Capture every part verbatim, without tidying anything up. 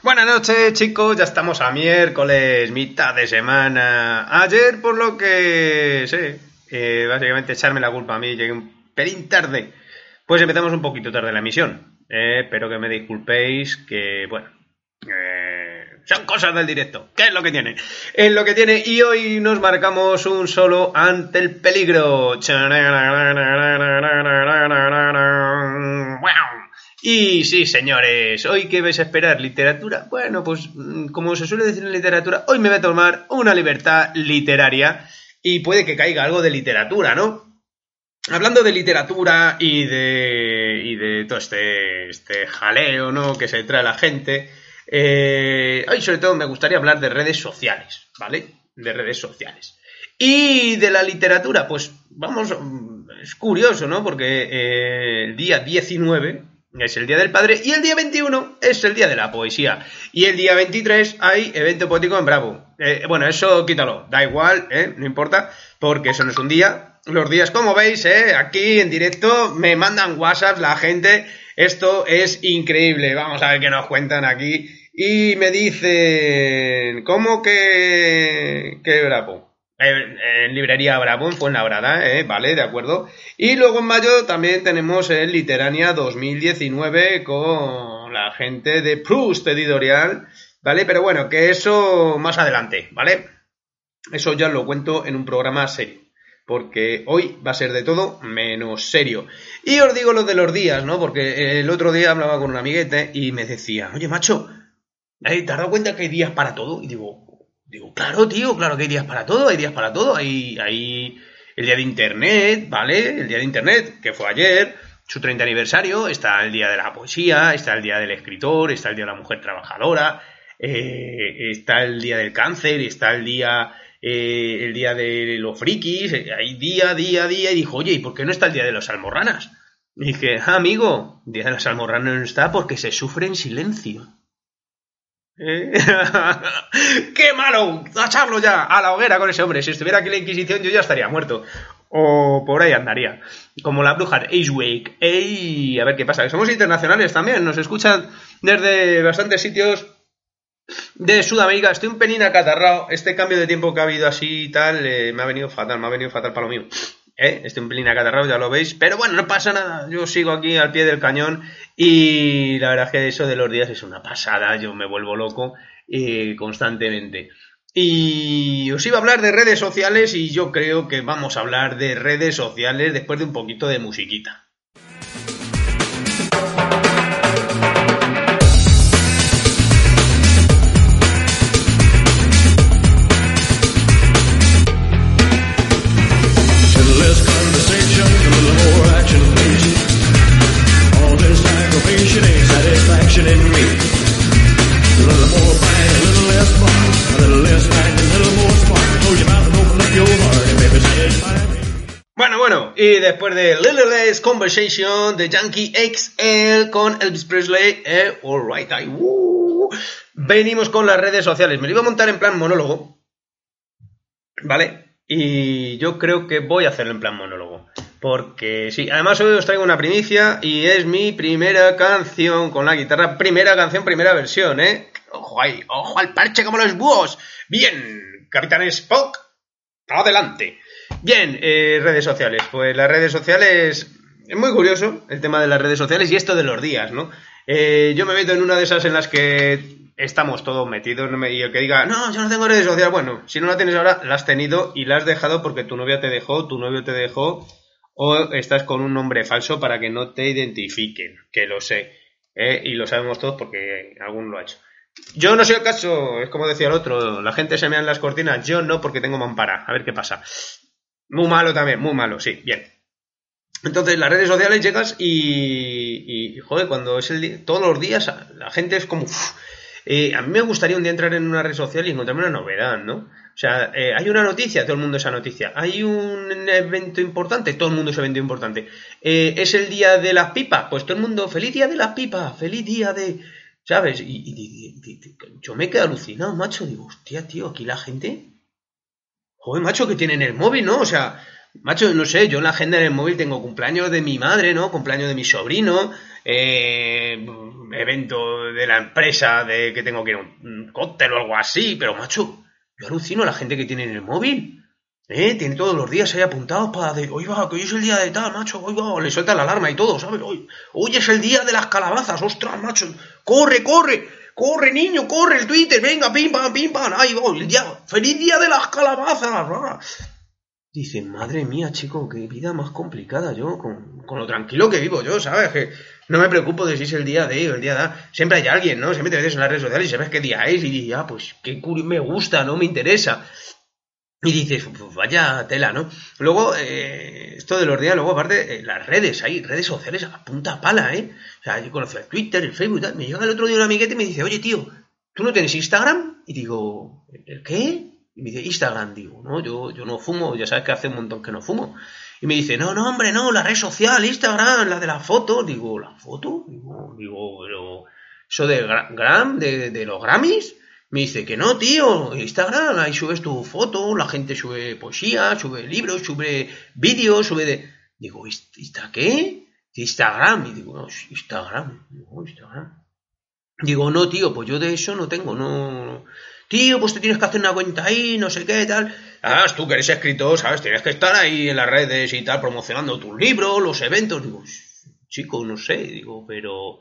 Buenas noches, chicos, ya estamos a miércoles, mitad de semana. Ayer, por lo que sé, eh, básicamente echarme la culpa a mí, llegué un pelín tarde. Pues empezamos un poquito tarde la emisión. Eh, espero que me disculpéis, que bueno, eh, son cosas del directo. ¿Qué es lo que tiene? Es lo que tiene y hoy nos marcamos un solo ante el peligro. Y sí, señores, ¿hoy qué vais a esperar? ¿Literatura? Bueno, pues como se suele decir en literatura, hoy me voy a tomar una libertad literaria y puede que caiga algo de literatura, ¿no? Hablando de literatura y de, y de todo este, este jaleo, ¿no?, que se trae la gente, eh, hoy sobre todo me gustaría hablar de redes sociales, ¿vale? De redes sociales. Y de la literatura, pues vamos, es curioso, ¿no? Porque eh, el día diecinueve... es el día del padre y el día veintiuno es el día de la poesía y el día veintitrés hay evento poético en Bravo. Eh, bueno, eso quítalo, da igual, ¿eh? No importa, porque eso no es un día. Los días, como veis, ¿eh? Aquí en directo me mandan WhatsApp la gente, esto es increíble. Vamos a ver qué nos cuentan aquí y me dicen, ¿cómo que, que Bravo? En librería Bravo, en Fuenlabrada, ¿eh? Vale, de acuerdo. Y luego en mayo también tenemos el Literania dos mil diecinueve con la gente de Proust Editorial, ¿vale? Pero bueno, que eso más adelante, ¿vale? Eso ya lo cuento en un programa serio, porque hoy va a ser de todo menos serio. Y os digo lo de los días, ¿no? Porque el otro día hablaba con un amiguete y me decía, oye, macho, ¿te has dado cuenta que hay días para todo? Y digo... Digo, claro, tío, claro que hay días para todo, hay días para todo, hay, hay el día de Internet, ¿vale? El día de Internet, que fue ayer, su treinta aniversario, está el día de la poesía, está el día del escritor, está el día de la mujer trabajadora, eh, está el día del cáncer, está el día, eh, el día de los frikis, hay día, día, día, y dijo, oye, ¿y por qué no está el día de las almorranas? Y dije, ah, amigo, el día de las almorranas no está porque se sufre en silencio. ¿Eh? ¡Qué malo! ¡A echarlo ya! A la hoguera con ese hombre. Si estuviera aquí la Inquisición yo ya estaría muerto. O por ahí andaría. Como la bruja de Ashwake. ¡Ey! A ver qué pasa. Somos internacionales también. Nos escuchan desde bastantes sitios de Sudamérica. Estoy un pelín acatarrado. Este cambio de tiempo que ha habido así y tal eh, me ha venido fatal. Me ha venido fatal para lo mío. ¿Eh? Estoy un pelín acatarrado, ya lo veis. Pero bueno, no pasa nada. Yo sigo aquí al pie del cañón. Y la verdad es que eso de los días es una pasada. Yo me vuelvo loco eh, constantemente. Y os iba a hablar de redes sociales. Y yo creo que vamos a hablar de redes sociales después de un poquito de musiquita. Bueno, bueno, y después de Little Less Conversation de Yankee X L con Elvis Presley, eh, alright, I, woo, venimos con las redes sociales. Me lo iba a montar en plan monólogo, ¿vale? Y yo creo que voy a hacerlo en plan monólogo. Porque sí, además hoy os traigo una primicia y es mi primera canción con la guitarra. Primera canción, primera versión, ¿eh? Ojo ahí, ojo al parche como los búhos. Bien, Capitán Spock, adelante. Bien, eh, redes sociales. Pues las redes sociales... Es muy curioso el tema de las redes sociales y esto de los días, ¿no? Eh, yo me meto en una de esas en las que estamos todos metidos, ¿no? Y el que diga, no, yo no tengo redes sociales. Bueno, si no la tienes ahora, la has tenido y la has dejado porque tu novia te dejó, tu novio te dejó... o estás con un nombre falso para que no te identifiquen, que lo sé, ¿eh? Y lo sabemos todos porque alguno lo ha hecho. Yo no soy el caso, es como decía el otro, la gente se mea en las cortinas, yo no porque tengo mampara, a ver qué pasa. Muy malo también, muy malo, sí, bien. Entonces las redes sociales llegas y, y joder, cuando es el día, todos los días la gente es como... Uff, eh, a mí me gustaría un día entrar en una red social y encontrarme una novedad, ¿no? O sea, eh, hay una noticia, todo el mundo esa noticia. Hay un evento importante, todo el mundo ese evento importante. Eh, es el día de las pipas, pues todo el mundo, feliz día de las pipas, feliz día de... ¿Sabes? Y, y, y, y, y yo me quedo alucinado, macho. Digo, hostia, tío, aquí la gente... Joder, macho, que tienen el móvil, ¿no? O sea, Macho, no sé, yo en la agenda en el móvil tengo cumpleaños de mi madre, ¿no? Cumpleaños de mi sobrino, eh, evento de la empresa de que tengo que ir a un cóctel o algo así, pero macho, yo alucino a la gente que tiene en el móvil, ¿eh? Tiene todos los días ahí apuntados para de, oye, va, que hoy es el día de tal, macho, oye, va, le suelta la alarma y todo, ¿sabes? Hoy, hoy es el día de las calabazas, ostras, macho, corre, corre, corre, niño, corre, el Twitter, venga, pim, pam, pim, pam, ahí voy, el día, feliz día de las calabazas, ¿verdad? Dice, madre mía, chico, qué vida más complicada yo, con, con lo tranquilo que vivo yo, ¿sabes? Que no me preocupo de si es el día de o el día de... Siempre hay alguien, ¿no? Siempre te metes en las redes sociales y sabes qué día es y dices, ah, pues qué curi- me gusta, ¿no? Me interesa. Y dices, pues vaya tela, ¿no? Luego, eh, esto de los días, luego aparte, eh, las redes, hay redes sociales a punta pala, ¿eh? O sea, yo conozco el Twitter, el Facebook y tal. Me llega el otro día un amiguete y me dice, oye, tío, ¿tú no tienes Instagram? Y digo, ¿el qué? Y me dice, Instagram, digo, no, yo, yo no fumo, ya sabes que hace un montón que no fumo. Y me dice, no, no, hombre, no, la red social, Instagram, la de las fotos. Digo, ¿la foto? Digo, digo, pero, ¿eso de Gram, de, de los Grammys? Me dice que no, tío, Instagram, ahí subes tu foto, la gente sube poesía, sube libros, sube vídeos, sube de... Digo, ¿Insta qué? Instagram. Y digo, no, Instagram. Digo, Instagram. Digo, no, tío, pues yo de eso no tengo, no... Tío, pues te tienes que hacer una cuenta ahí, no sé qué, tal. Ah, tú que eres escritor, ¿sabes? Tienes que estar ahí en las redes y tal, promocionando tus libros, los eventos. Digo, chico, no sé, digo, pero...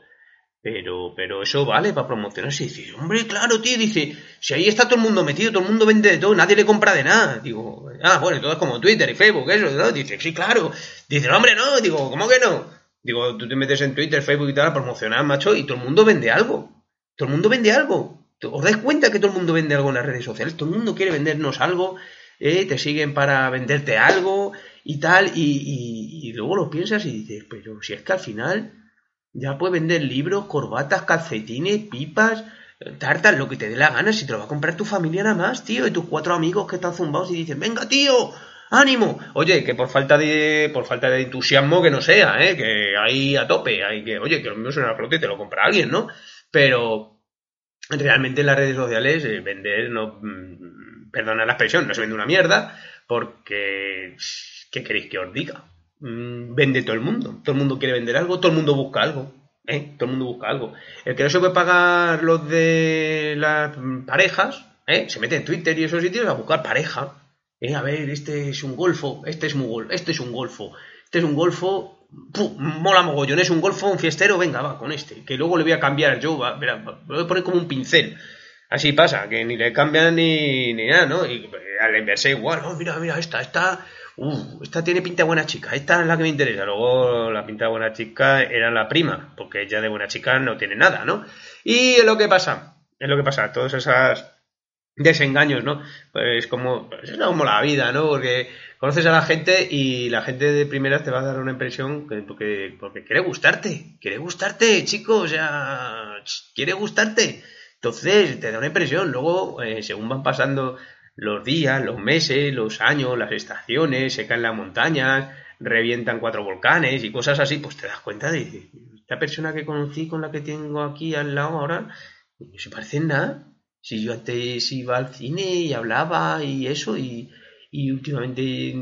Pero, pero eso vale para promocionarse. Y dice, hombre, claro, tío, dice, si ahí está todo el mundo metido, todo el mundo vende de todo, nadie le compra de nada. Digo, ah, bueno, todo es como Twitter y Facebook, eso, ¿no? Dice, sí, claro. Dice, hombre, no, digo, ¿cómo que no? Digo, tú te metes en Twitter, Facebook y tal a promocionar, macho, y todo el mundo vende algo. Todo el mundo vende algo. ¿Os dais cuenta que todo el mundo vende algo en las redes sociales? Todo el mundo quiere vendernos algo, eh, te siguen para venderte algo y tal, y, y, y luego lo piensas y dices, pero si es que al final... Ya puedes vender libros, corbatas, calcetines, pipas, tartas, lo que te dé la gana. Si te lo va a comprar tu familia nada más, tío. Y tus cuatro amigos que están zumbados y dicen, venga, tío, ánimo. Oye, que por falta de por falta de entusiasmo que no sea, ¿eh? Que ahí a tope. Hay que, oye, que lo mismo es una flota y te lo compra alguien, ¿no? Pero realmente en las redes sociales eh, vender, no, mmm, perdona la expresión, no se vende una mierda porque... ¿Qué queréis que os diga? Vende todo el mundo. Todo el mundo quiere vender algo, todo el mundo busca algo. ¿eh? Todo el mundo busca algo. El que no se puede pagar los de las parejas, ¿eh? Se mete en Twitter y esos sitios a buscar pareja. ¿eh? A ver, este es un golfo, este es un gol, este es un golfo, este es un golfo, ¡pum! Mola mogollón, es un golfo, un fiestero, venga, va, con este. Que luego le voy a cambiar yo, va, verá, lo voy a poner como un pincel. Así pasa, que ni le cambian ni, ni nada, ¿no? Y al inverse igual, oh, mira, mira, esta, esta... Uh, esta tiene pinta de buena chica, esta es la que me interesa. Luego la pinta de buena chica era la prima, porque ella de buena chica no tiene nada, ¿no? Y es lo que pasa, es lo que pasa, todos esos desengaños, ¿no? Pues como, pues es como la vida, ¿no? Porque conoces a la gente y la gente de primeras te va a dar una impresión que, porque, porque quiere gustarte, quiere gustarte, chico, o sea, quiere gustarte. Entonces te da una impresión, luego eh, según van pasando los días, los meses, los años, las estaciones, se caen las montañas, revientan cuatro volcanes y cosas así, pues te das cuenta de esta persona que conocí con la que tengo aquí al lado ahora, no se parece en nada. Si yo antes iba al cine y hablaba y eso, y, y últimamente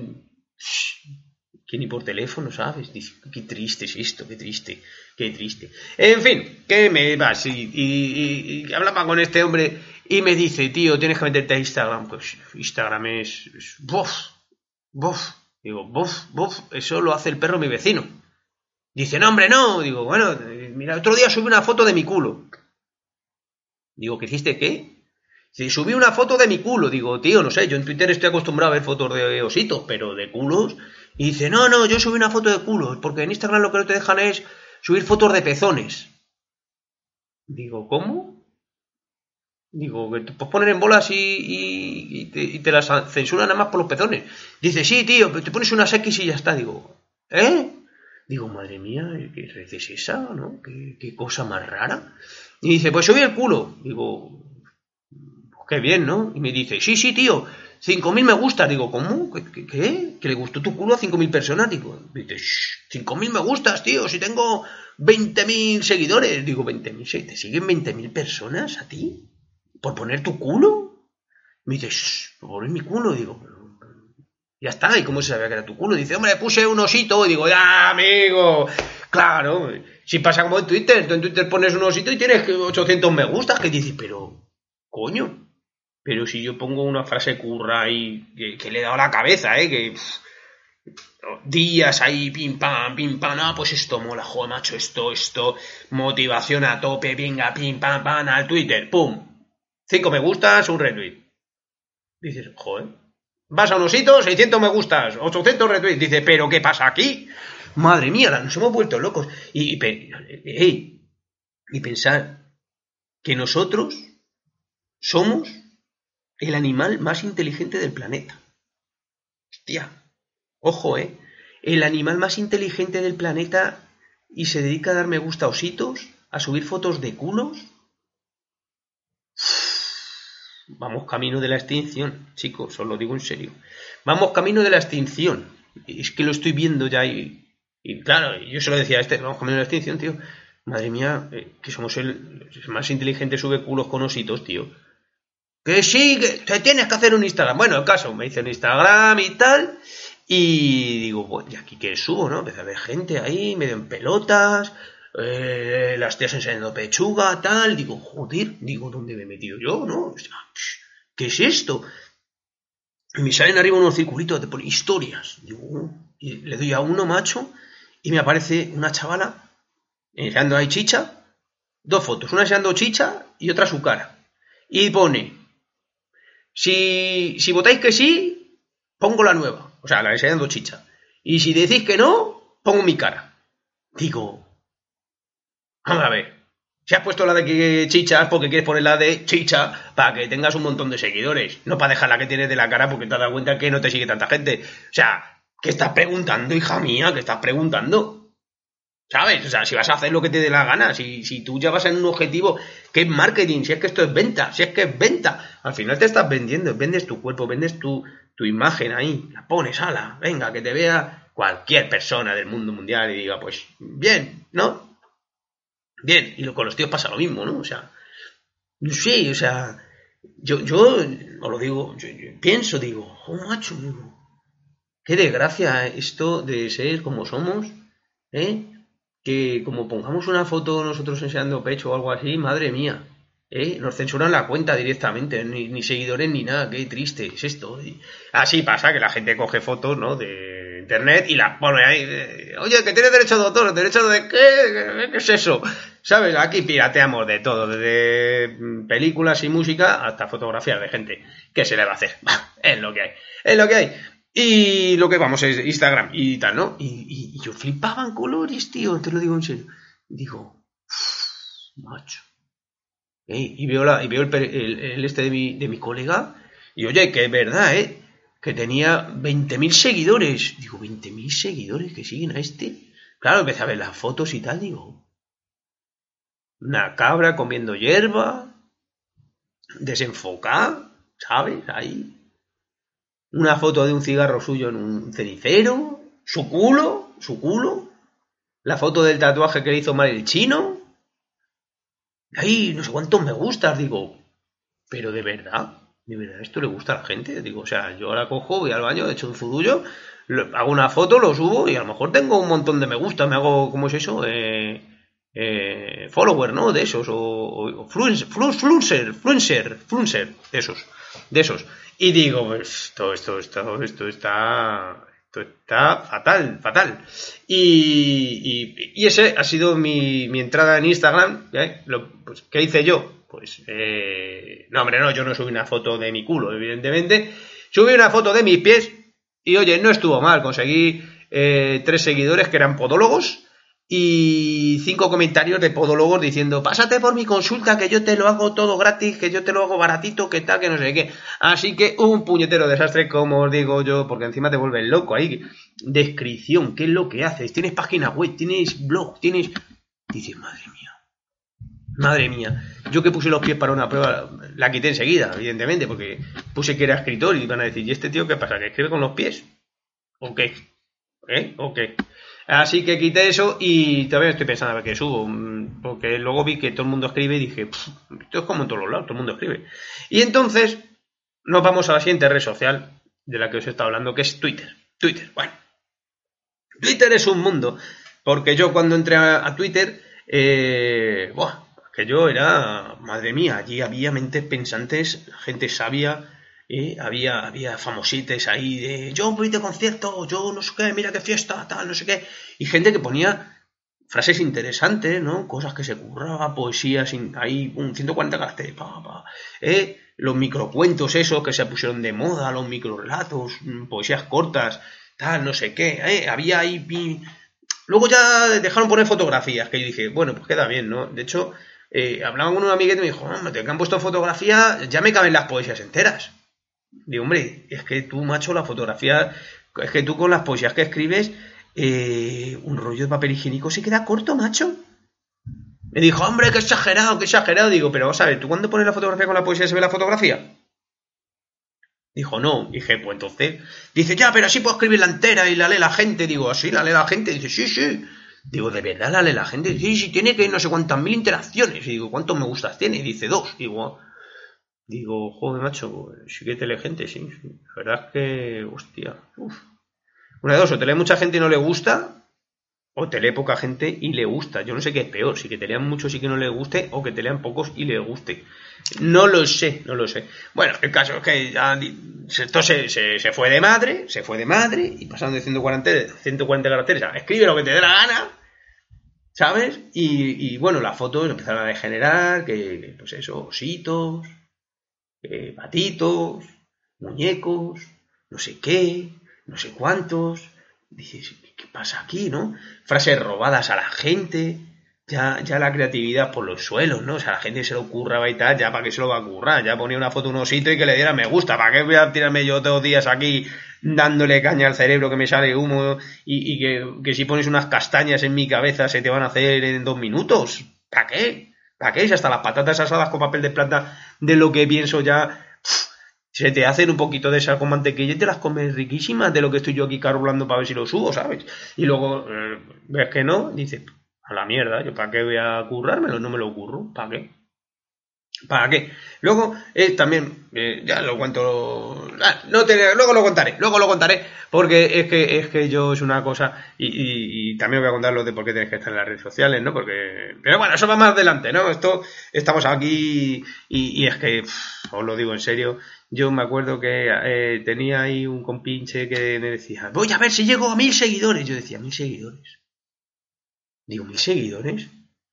que ni por teléfono, ¿sabes? Dice, qué triste es esto, qué triste, qué triste. En fin, que me vas y, y, y, y hablaba con este hombre y me dice, tío, tienes que meterte a Instagram. Pues Instagram es... es bof, bof. Digo, bof, bof, eso lo hace el perro mi vecino. Dice, no, hombre, no. Digo, bueno, mira, otro día subí una foto de mi culo. Digo, ¿qué hiciste qué? Si subí una foto de mi culo, digo, tío, no sé, yo en Twitter estoy acostumbrado a ver fotos de ositos, pero de culos. Y dice, no, no, yo subí una foto de culos, porque en Instagram lo que no te dejan es subir fotos de pezones. Digo, ¿cómo? Digo, que te puedes poner en bolas y, y, y, te, y te las censuran nada más por los pezones. Dice, sí, tío, pero te pones unas X y ya está. Digo, ¿eh? Digo, madre mía, ¿qué red es esa, no? ¿Qué, qué cosa más rara? Y dice, pues subí el culo. Digo, pues qué bien, ¿no? Y me dice, sí, sí, tío, cinco mil me gustas. Digo, ¿cómo? ¿Qué? ¿Qué? ¿Que le gustó tu culo a cinco mil personas? Digo, dice, cinco mil me gustas, tío, si tengo veinte mil seguidores. Digo, veinte mil, ¿te siguen veinte mil personas a ti? ¿Por poner tu culo? Me dice, por poner mi culo. Digo, pero, Ya está, ¿y cómo se sabía que era tu culo? Dice, hombre, puse un osito. Y digo, ya, amigo. Claro, si pasa como en Twitter. Tú en Twitter pones un osito y tienes ochocientos me gustas. Que dices, pero, coño. Pero si yo pongo una frase curra ahí, que, que le he dado la cabeza, ¿eh? Que pff, días ahí, pim, pam, pim, pam. Ah, pues esto mola, joder, macho, esto, esto. Motivación a tope, venga, pim, pam, pam, al Twitter, pum. Cinco me gustas, un retweet. Dices, joder. Vas a un osito, seiscientos me gustas, ochocientos retweets. Dice, ¿pero qué pasa aquí? Madre mía, nos hemos vuelto locos. Y, y, hey, y pensar que nosotros somos el animal más inteligente del planeta. Hostia, ojo, ¿eh? El animal más inteligente del planeta y se dedica a dar me gusta a ositos, a subir fotos de culos. Vamos camino de la extinción, chicos, os lo digo en serio. Vamos camino de la extinción. Es que lo estoy viendo ya y, y claro, yo se lo decía a este, vamos camino de la extinción, tío. Madre mía, eh, que somos el, el más inteligente, sube culos con ositos, tío. Que sí, que te tienes que hacer un Instagram. Bueno, el caso, me hice un Instagram y tal. Y digo, pues, ¿y aquí qué subo, no? Empecé a ver gente ahí, medio en pelotas. Eh, las tías enseñando pechuga, tal, digo, joder, digo, ¿dónde me he metido yo, no? O sea, ¿qué es esto? Y me salen arriba unos circulitos de por historias, digo, y le doy a uno, macho, y me aparece una chavala enseñando ahí chicha, dos fotos, una enseñando chicha y otra su cara, y pone, si, si votáis que sí, pongo la nueva, o sea, la enseñando chicha, y si decís que no, pongo mi cara. Digo, vamos a ver, si has puesto la de que chicha es porque quieres poner la de chicha para que tengas un montón de seguidores, no para dejar la que tienes de la cara porque te has dado cuenta que no te sigue tanta gente. O sea, ¿qué estás preguntando, hija mía? ¿Qué estás preguntando? ¿Sabes? O sea, si vas a hacer lo que te dé la gana, si, si tú ya vas en un objetivo que es marketing, si es que esto es venta, si es que es venta, al final te estás vendiendo, vendes tu cuerpo, vendes tu, tu imagen ahí, la pones, ala, venga, que te vea cualquier persona del mundo mundial y diga, pues, bien, ¿no? Bien, y con los tíos pasa lo mismo, ¿no? O sea, no sé, o sea, yo, yo os lo digo, yo, yo pienso, digo, oh, macho, digo, qué desgracia esto de ser como somos, ¿eh? Que como pongamos una foto nosotros enseñando pecho o algo así, madre mía, ¿eh? Nos censuran la cuenta directamente, ni, ni seguidores ni nada, qué triste es esto. Y así pasa que la gente coge fotos, ¿no? De internet y las pone ahí. De, oye, que tienes derecho de autor, derecho de qué, ¿qué es eso? ¿Sabes? Aquí pirateamos de todo, desde películas y música hasta fotografías de gente. ¿Qué se le va a hacer? Es lo que hay, es lo que hay. Y lo que vamos es Instagram y tal, ¿no? Y, y, y yo flipaba en colores, tío, te lo digo en serio. Digo, macho. ¿Eh? Y veo, la, y veo el, el, el este de mi, de mi colega y oye, que es verdad, ¿eh? Que tenía veinte mil seguidores. Digo, veinte mil seguidores que siguen a este. Claro, empecé a ver las fotos y tal, digo, una cabra comiendo hierba, desenfocada, ¿sabes? Ahí. Una foto de un cigarro suyo en un cenicero, su culo, su culo, la foto del tatuaje que le hizo mal el chino. Ahí, no sé cuántos me gustas, digo, pero de verdad, de verdad, esto le gusta a la gente. Digo, o sea, yo ahora cojo, voy al baño, he hecho un zurullo, hago una foto, lo subo y a lo mejor tengo un montón de me gusta, me hago, ¿cómo es eso? Eh, eh, follower, ¿no? De esos, o, o fluencer, fluencer, fluencer, fluencer, de esos, de esos. Y digo, pues, todo esto, esto, esto está, esto está fatal, fatal. Y, y, y ese ha sido mi, mi entrada en Instagram, ¿eh? Lo, pues, ¿qué hice yo? Pues, eh, no, hombre, no, yo no subí una foto de mi culo, evidentemente. Subí una foto de mis pies y, oye, no estuvo mal. Conseguí eh, tres seguidores que eran podólogos y cinco comentarios de podólogos diciendo, pásate por mi consulta que yo te lo hago todo gratis, que yo te lo hago baratito, que tal, que no sé qué. Así que un puñetero desastre, como os digo yo, porque encima te vuelves loco ahí. Descripción, ¿qué es lo que haces? Tienes página web, tienes blog, tienes... Dices, madre mía. Madre mía, yo que puse los pies para una prueba, la quité enseguida, evidentemente, porque puse que era escritor y van a decir, ¿y este tío qué pasa? ¿Que escribe con los pies? ¿O qué? ¿Eh? ¿O qué? Así que quité eso y todavía estoy pensando a ver qué subo, porque luego vi que todo el mundo escribe y dije, esto es como en todos los lados, todo el mundo escribe. Y entonces nos vamos a la siguiente red social, de la que os he estado hablando, que es Twitter. Twitter, bueno. Twitter es un mundo, porque yo cuando entré a, a Twitter, eh, buah, que yo era, madre mía, allí había mentes pensantes, gente sabia, eh, había, había famosites ahí de yo voy de concierto, yo no sé qué, mira qué fiesta, tal, no sé qué, y gente que ponía frases interesantes, ¿no? Cosas que se curraba, poesías, ahí, un ciento cuarenta caracteres, pa, pa, eh, los microcuentos esos que se pusieron de moda, los microrelatos, poesías cortas, tal, no sé qué, eh, había ahí... Luego ya dejaron poner fotografías, que yo dije, bueno, pues queda bien, ¿no? De hecho, eh, hablaba con un amiguete y me dijo, no, te que han puesto fotografía, ya me caben las poesías enteras. Digo, hombre, es que tú, macho, la fotografía, es que tú con las poesías que escribes, eh, un rollo de papel higiénico se queda corto, macho. Me dijo, hombre, qué exagerado, qué exagerado. Digo, pero vamos a ver, ¿tú cuando pones la fotografía con la poesía se ve la fotografía? Dijo, no. Dije, pues entonces... Dice, ya, pero así puedo escribirla entera y la lee la gente. Digo, ¿así la lee la gente? Dice, sí, sí. Digo, ¿de verdad la lee la gente? Sí, sí, tiene que no sé cuántas mil interacciones. Y digo, ¿cuántos me gustas tiene? Y dice, dos. Digo, digo, joder, macho, sí que te lee gente, sí. sí. La verdad es que, hostia, uf. Una de dos, o te lee mucha gente y no le gusta, o te lee poca gente y le gusta. Yo no sé qué es peor, si que te lean muchos y que no le guste, o que te lean pocos y le guste. No lo sé, no lo sé. Bueno, el caso es que ya esto se, se, se fue de madre, se fue de madre, y pasaron de ciento cuarenta, ciento cuarenta caracteres a escribe lo que te dé la gana, ¿sabes? Y, y bueno, las fotos empezaron a degenerar, que pues eso, ositos, eh, patitos, muñecos, no sé qué, no sé cuántos. Dices, ¿qué pasa aquí, no? Frases robadas a la gente, ya, ya la creatividad por los suelos, ¿no? O sea, la gente se lo curraba y tal, ya para qué se lo va a currar, ya ponía una foto de un osito y que le diera me gusta, ¿para qué voy a tirarme yo todos los días aquí dándole caña al cerebro que me sale humo y, y que, que si pones unas castañas en mi cabeza se te van a hacer en dos minutos? ¿Para qué? ¿Para qué? Si hasta las patatas asadas con papel de plata de lo que pienso ya... Se te hacen un poquito de sal con mantequilla y te las comes riquísimas de lo que estoy yo aquí carbolando para ver si lo subo, ¿sabes? Y luego eh, ves que no, dices, a la mierda, ¿yo para qué voy a currármelo? No me lo curro, ¿para qué? ¿Para qué? Luego, eh, también, eh, ya lo cuento, ah, no te, luego lo contaré, luego lo contaré, porque es que es que yo es una cosa, y, y, y también voy a contar lo de por qué tienes que estar en las redes sociales, ¿no? Porque, pero bueno, eso va más adelante, ¿no? Esto, estamos aquí, y, y es que, pff, os lo digo en serio, yo me acuerdo que eh, tenía ahí un compinche que me decía, voy a ver si llego a mil seguidores. Yo decía, ¿mil seguidores? Digo, ¿mil seguidores?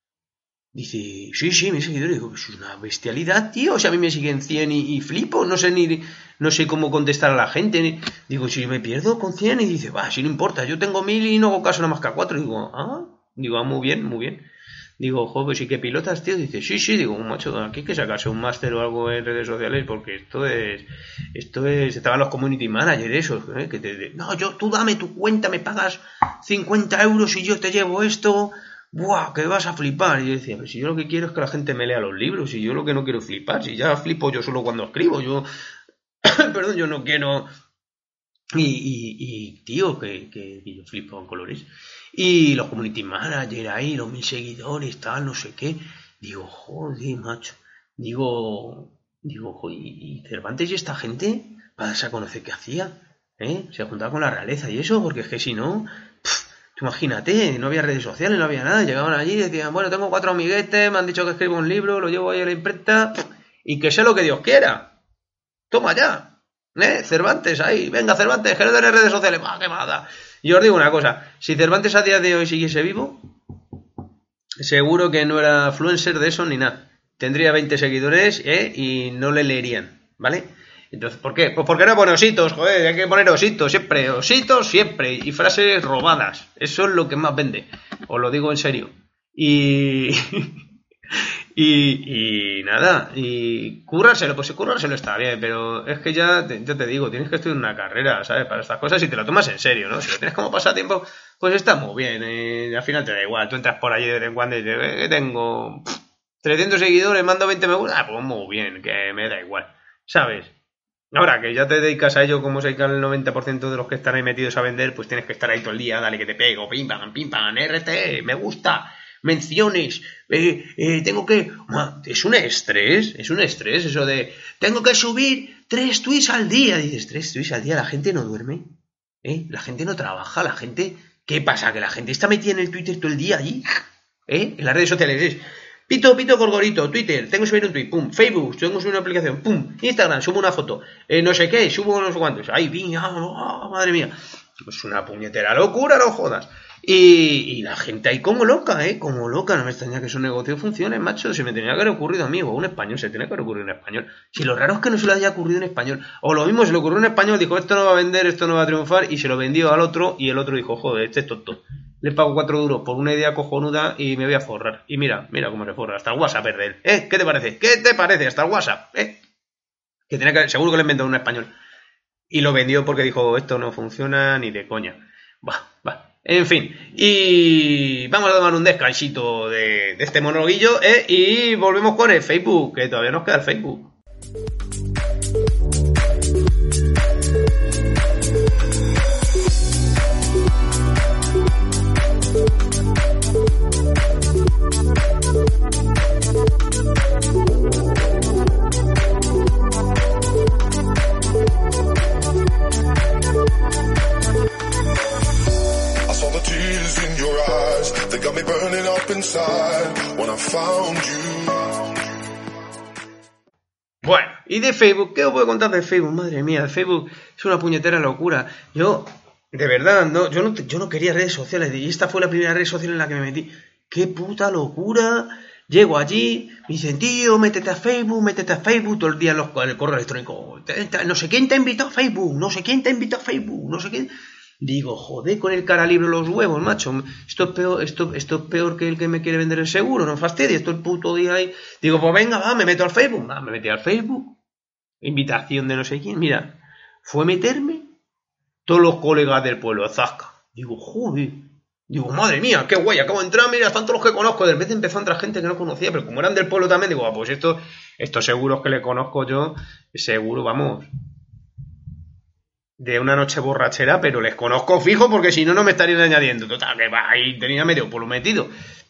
Dice, sí, sí, mil seguidores. Digo, es una bestialidad, tío. O sea, a mí me siguen cien y, y flipo. No sé ni no sé cómo contestar a la gente. Ni... Digo, si me pierdo con cien. Y dice, va, si no importa. Yo tengo mil y no hago caso nada más que a cuatro. Digo, ah, digo, ah, muy bien, muy bien. Digo, joder, pues sí que pilotas, tío. Dice, sí, sí, digo, macho, aquí hay que sacarse un máster o algo en redes sociales porque esto es, esto es, estaban los community managers esos, ¿eh? Que te, de, no, yo, tú dame tu cuenta, me pagas cincuenta euros y yo te llevo esto, buah, que vas a flipar. Y yo decía, pues si yo lo que quiero es que la gente me lea los libros, y yo lo que no quiero es flipar, si ya flipo yo solo cuando escribo, yo, perdón, yo no quiero... Y, y, y tío, que, que, que yo flipo en colores. Y los community managers ahí, los mil seguidores, tal, no sé qué. Digo, joder, macho. Digo, digo, joder, y Cervantes y esta gente, para darse a conocer qué hacía, ¿eh? Se juntaba con la realeza y eso, porque es que si no, pff, tú imagínate, no había redes sociales, no había nada. Llegaban allí y decían, bueno, tengo cuatro amiguetes, me han dicho que escribo un libro, lo llevo ahí a la imprenta, pff, y que sea lo que Dios quiera. Toma ya. ¿Eh? Cervantes ahí, venga Cervantes, que no tenés redes sociales, ¡ah, qué mala! Y os digo una cosa, si Cervantes a día de hoy siguiese vivo, seguro que no era influencer de eso ni nada. Tendría veinte seguidores, ¿eh? Y no le leerían, ¿vale? Entonces, ¿por qué? Pues porque no pone ositos, joder, hay que poner ositos siempre, ositos siempre, y frases robadas, eso es lo que más vende, os lo digo en serio. Y... Y, y nada, y currárselo, pues currárselo está bien, pero es que ya te, ya te digo, tienes que estudiar una carrera, ¿sabes? Para estas cosas y te lo tomas en serio, ¿no? Si lo tienes como pasatiempo, pues está muy bien, eh, al final te da igual, tú entras por allí de vez en cuando y dices, eh, tengo trescientos seguidores, mando veinte me gusta, ah, pues muy bien, que me da igual, ¿sabes? Ahora que ya te dedicas a ello como se dedica el noventa por ciento de los que están ahí metidos a vender, pues tienes que estar ahí todo el día, dale que te pego, pim pam, pim pam, R T, me gusta... menciones, eh, eh, tengo que... Es un estrés, es un estrés eso de... Tengo que subir tres tweets al día. Dices, tres tweets al día, la gente no duerme, ¿eh? La gente no trabaja, la gente... ¿Qué pasa? ¿Que la gente está metida en el Twitter todo el día allí? ¿Eh? En las redes sociales es... Pito, pito, gorgorito, Twitter, tengo que subir un tweet, pum, Facebook, tengo que subir una aplicación, pum, Instagram, subo una foto, eh, no sé qué, subo no sé cuántos, ay, piña, oh, madre mía, pues una puñetera locura, no jodas. Y, y la gente ahí como loca, eh, como loca, no me extraña que esos negocios funcionen, macho, si me tenía que haber ocurrido a mí, o a un español, se tenía que haber ocurrido en español. Si lo raro es que no se lo haya ocurrido en español, o lo mismo se le ocurrió en español, dijo, esto no va a vender, esto no va a triunfar, y se lo vendió al otro, y el otro dijo, joder, este es tonto. Le pago cuatro duros por una idea cojonuda y me voy a forrar. Y mira, mira cómo se forra. Hasta el WhatsApp es de él. ¿Eh? ¿Qué te parece? ¿Qué te parece? Hasta el WhatsApp. ¿Eh? Que tenía que... Seguro que le inventó un español. Y lo vendió porque dijo, esto no funciona ni de coña. Va, va. En fin. Y vamos a tomar un descansito de, de este monologuillo, ¿eh? Y volvemos con el Facebook, que todavía nos queda el Facebook. Bueno, y de Facebook, ¿qué os puedo contar de Facebook? Madre mía, el Facebook es una puñetera locura. Yo, de verdad, no, yo, no, yo no quería redes sociales y esta fue la primera red social en la que me metí. ¡Qué puta locura! Llego allí, me dicen, tío, métete a Facebook, métete a Facebook, todo el día en, los, en el correo electrónico. No sé quién te invitó a Facebook, no sé quién te invitó a Facebook, no sé quién... Digo, joder, con el cara libre los huevos, macho. Esto es peor, esto, esto es peor que el que me quiere vender el seguro, no fastidies, esto el puto día ahí. Digo, pues venga, va, me meto al Facebook. Va, me metí al Facebook. Invitación de no sé quién. Mira, fue meterme todos los colegas del pueblo, zasca. Digo, joder. Digo, madre mía, qué guay, acabo de entrar, mira, están todos los que conozco. De repente empezó a entrar gente que no conocía, pero como eran del pueblo también, digo, ah, pues esto, estos seguros que le conozco yo, seguro, vamos... de una noche borrachera, pero les conozco fijo porque si no, no me estarían añadiendo. Total, que va, ahí tenía medio pueblo metido.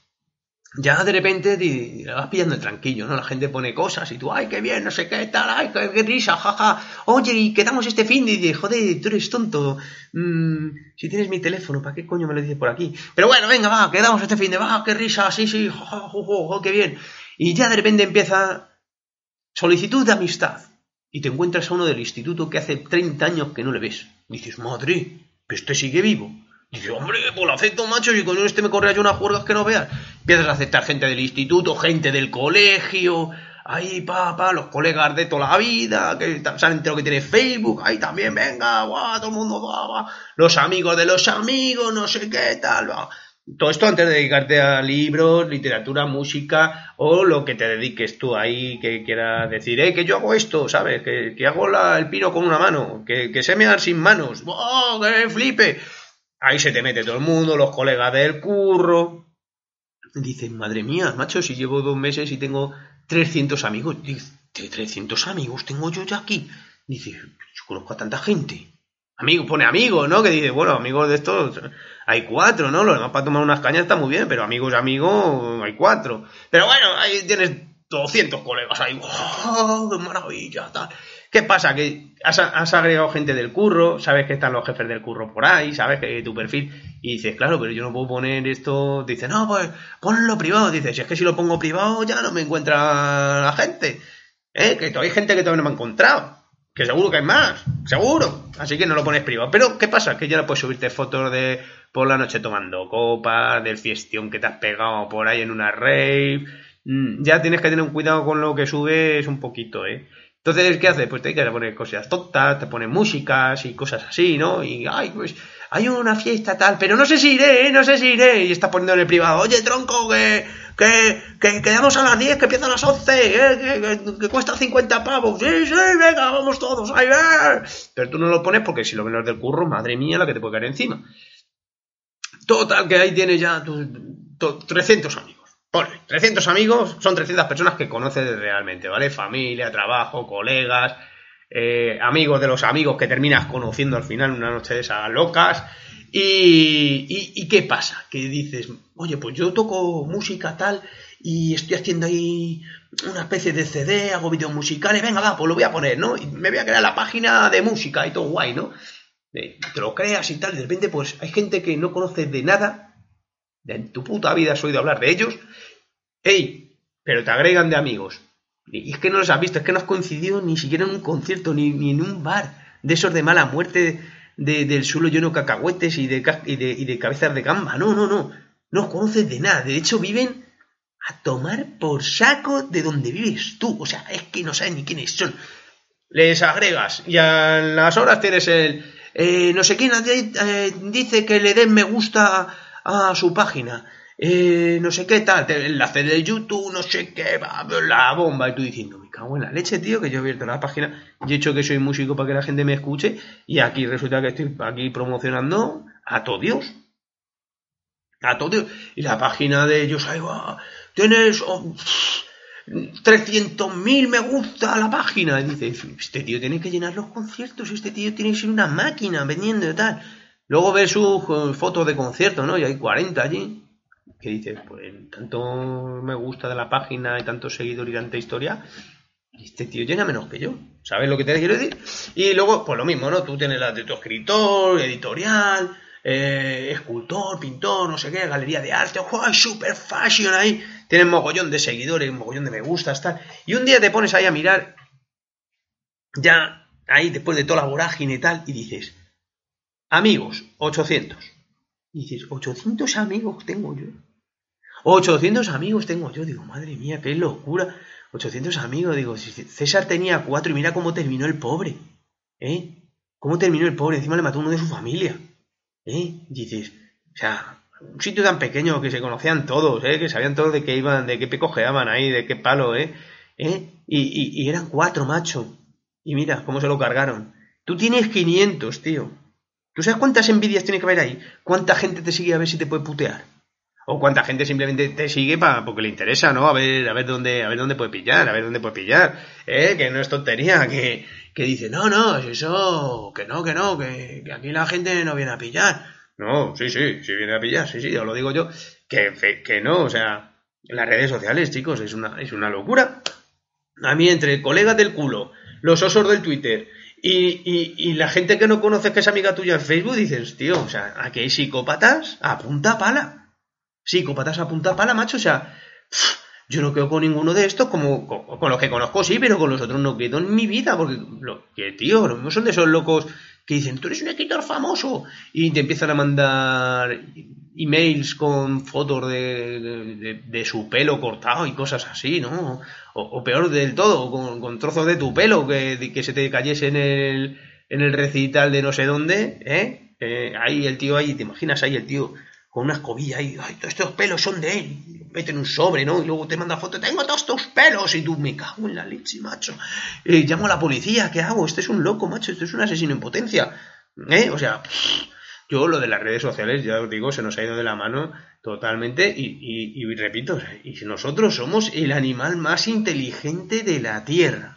Ya de repente te, te vas pillando el tranquillo, ¿no? La gente pone cosas y tú, ay, qué bien, no sé qué tal, ay, qué, qué risa, jaja. Oye, y quedamos este fin de... Y dices, joder, tú eres tonto. Mm, si tienes mi teléfono, ¿para qué coño me lo dices por aquí? Pero bueno, venga, va, quedamos este fin de... Va, qué risa, sí, sí, jaja, jaja, qué bien. Y ya de repente empieza solicitud de amistad. Y te encuentras a uno del instituto que hace treinta años que no le ves. Dices, madre, pero este sigue vivo. Dices, hombre, pues lo acepto, macho, y con este me correa yo unas juergas que no veas. Empiezas a aceptar gente del instituto, gente del colegio, ahí, pa, pa, los colegas de toda la vida, que saben entre lo que tiene Facebook, ahí también, venga, guau, todo el mundo, guau, guau, los amigos de los amigos, no sé qué tal, guau. Todo esto antes de dedicarte a libros, literatura, música o lo que te dediques tú ahí, que quieras decir, eh, que yo hago esto, ¿sabes? Que, que hago la, el pino con una mano, que, que sé mear sin manos, ¡oh, que flipe! Ahí se te mete todo el mundo, los colegas del curro. Dicen, madre mía, macho, si llevo dos meses y tengo trescientos amigos. Dice, trescientos amigos tengo yo ya aquí. Dice, yo conozco a tanta gente. Amigo, pone amigos, ¿no? Que dice, bueno, amigos de estos hay cuatro, ¿no? Los demás para tomar unas cañas está muy bien, pero amigos, amigos, hay cuatro. Pero bueno, ahí tienes doscientos colegas ahí. ¡Oh, qué maravilla! Tal. ¿Qué pasa? Que has, has agregado gente del curro, sabes que están los jefes del curro por ahí, sabes que tu perfil, y dices, claro, pero yo no puedo poner esto. Dices, no, pues ponlo privado. Dices, si es que si lo pongo privado ya no me encuentra la gente. ¿Eh? Que todavía hay gente que todavía no me ha encontrado. Que seguro que hay más, seguro. Así que no lo pones privado. Pero, ¿qué pasa? Que ya no puedes subirte fotos de por la noche tomando copas, del fiestión que te has pegado por ahí en una rave. Ya tienes que tener un cuidado con lo que subes un poquito, ¿eh? Entonces, ¿qué haces? Pues te hay que poner cosas tontas, te pones músicas y cosas así, ¿no? Y, ay, pues, hay una fiesta tal, pero no sé si iré, ¿eh? No sé si iré. Y estás poniendo en el privado, oye, tronco, que... Que, que quedamos a las diez, que empieza a las once, eh, que, que, que cuesta cincuenta pavos. Sí, sí, venga, vamos todos. Ay, eh. Pero tú no lo pones porque si lo ven los del curro, madre mía, la que te puede caer encima. Total, que ahí tienes ya tus, tus trescientos amigos. Ponle, trescientos amigos son trescientas personas que conoces realmente, ¿vale? Familia, trabajo, colegas, eh, amigos de los amigos que terminas conociendo al final una noche de esas locas. Y, y, ¿Y qué pasa? Que dices, oye, pues yo toco música tal y estoy haciendo ahí una especie de C D, hago vídeos musicales, venga, va, pues lo voy a poner, ¿no? Y me voy a crear la página de música y todo guay, ¿no? Te lo creas y tal, y de repente pues hay gente que no conoces de nada, en tu puta vida has oído hablar de ellos, ¡ey! Pero te agregan de amigos. Y es que no los has visto, es que no has coincidido ni siquiera en un concierto, ni, ni en un bar de esos de mala muerte, de, del suelo lleno de cacahuetes y de, y, de, y de cabezas de gamba. No, no, no. No os conoces de nada. De hecho, viven a tomar por saco de donde vives tú. O sea, es que no sabes ni quiénes son. Les agregas y a las horas tienes el... Eh, no sé quién eh, dice que le den me gusta a, a su página. Eh, no sé qué tal, te enlace de YouTube, no sé qué, va, la bomba, y tú diciendo, me cago en la leche, tío, que yo he abierto la página y he hecho que soy músico para que la gente me escuche, y aquí resulta que estoy aquí promocionando a todo Dios, a todo Dios, y la página de ellos, ahí va, tienes oh, trescientos mil me gusta a la página, y dices, este tío tiene que llenar los conciertos, este tío tiene que ser una máquina vendiendo y tal, luego ves sus uh, fotos de conciertos, ¿no? Y hay cuarenta allí, que dices, pues tanto me gusta de la página y tanto seguidor y tanta historia, este tío llena menos que yo, ¿sabes lo que te quiero decir? Y luego, pues lo mismo, ¿no? Tú tienes la de tu escritor, editorial, eh, escultor, pintor, no sé qué, galería de arte, ¡oh, super fashion ahí! Tienes mogollón de seguidores, mogollón de me gustas, tal. Y un día te pones ahí a mirar, ya ahí después de toda la vorágine y tal, y dices, amigos, ochocientos. Y dices, ochocientos amigos tengo yo. ochocientos amigos tengo yo. Digo, madre mía, qué locura. ochocientos amigos. Digo, César tenía cuatro y mira cómo terminó el pobre. ¿Eh? ¿Cómo terminó el pobre? Encima le mató uno de su familia. ¿Eh? Dices, o sea, un sitio tan pequeño que se conocían todos, ¿eh? Que sabían todos de qué iban, de qué pecojeaban ahí, de qué palo, ¿eh? ¿Eh? Y, y, y eran cuatro, macho. Y mira cómo se lo cargaron. Tú tienes quinientos, tío. ¿Tú sabes cuántas envidias tiene que haber ahí? ¿Cuánta gente te sigue a ver si te puede putear? O cuánta gente simplemente te sigue para porque le interesa, ¿no? A ver, a ver dónde, a ver dónde puede pillar, a ver dónde puede pillar, ¿eh? Que no es tontería, que, que dice, no, no, eso, que no, que no, que, que aquí la gente no viene a pillar. No, sí, sí, sí viene a pillar, sí, sí, os lo digo yo, que, que no, o sea, las redes sociales, chicos, es una, es una locura. A mí, entre colegas del culo, los osos del Twitter, Y, y, y la gente que no conoces que es amiga tuya en Facebook, dices, tío, o sea, aquí hay psicópatas a punta pala. Psicópatas a punta pala, macho, o sea, pff, yo no quedo con ninguno de estos, como con, con los que conozco sí, pero con los otros no quedo en mi vida, porque, lo, que tío, los mismos son de esos locos que dicen, tú eres un escritor famoso, y te empiezan a mandar emails con fotos de, de, de, de su pelo cortado y cosas así, ¿no? O, o peor del todo, con, con trozos de tu pelo que, que se te cayese en el, en el recital de no sé dónde, ¿eh? eh ahí el tío, ahí, te imaginas ahí el tío con una escobilla ahí, ay, todos estos pelos son de él, meten un sobre, ¿no? Y luego te manda foto, tengo todos tus pelos, y tú, me cago en la leche, macho. Eh, llamo a la policía, ¿qué hago? Este es un loco, macho, este es un asesino en potencia, ¿eh? O sea, yo lo de las redes sociales, ya os digo, se nos ha ido de la mano totalmente, y, y, y repito, y nosotros somos el animal más inteligente de la Tierra.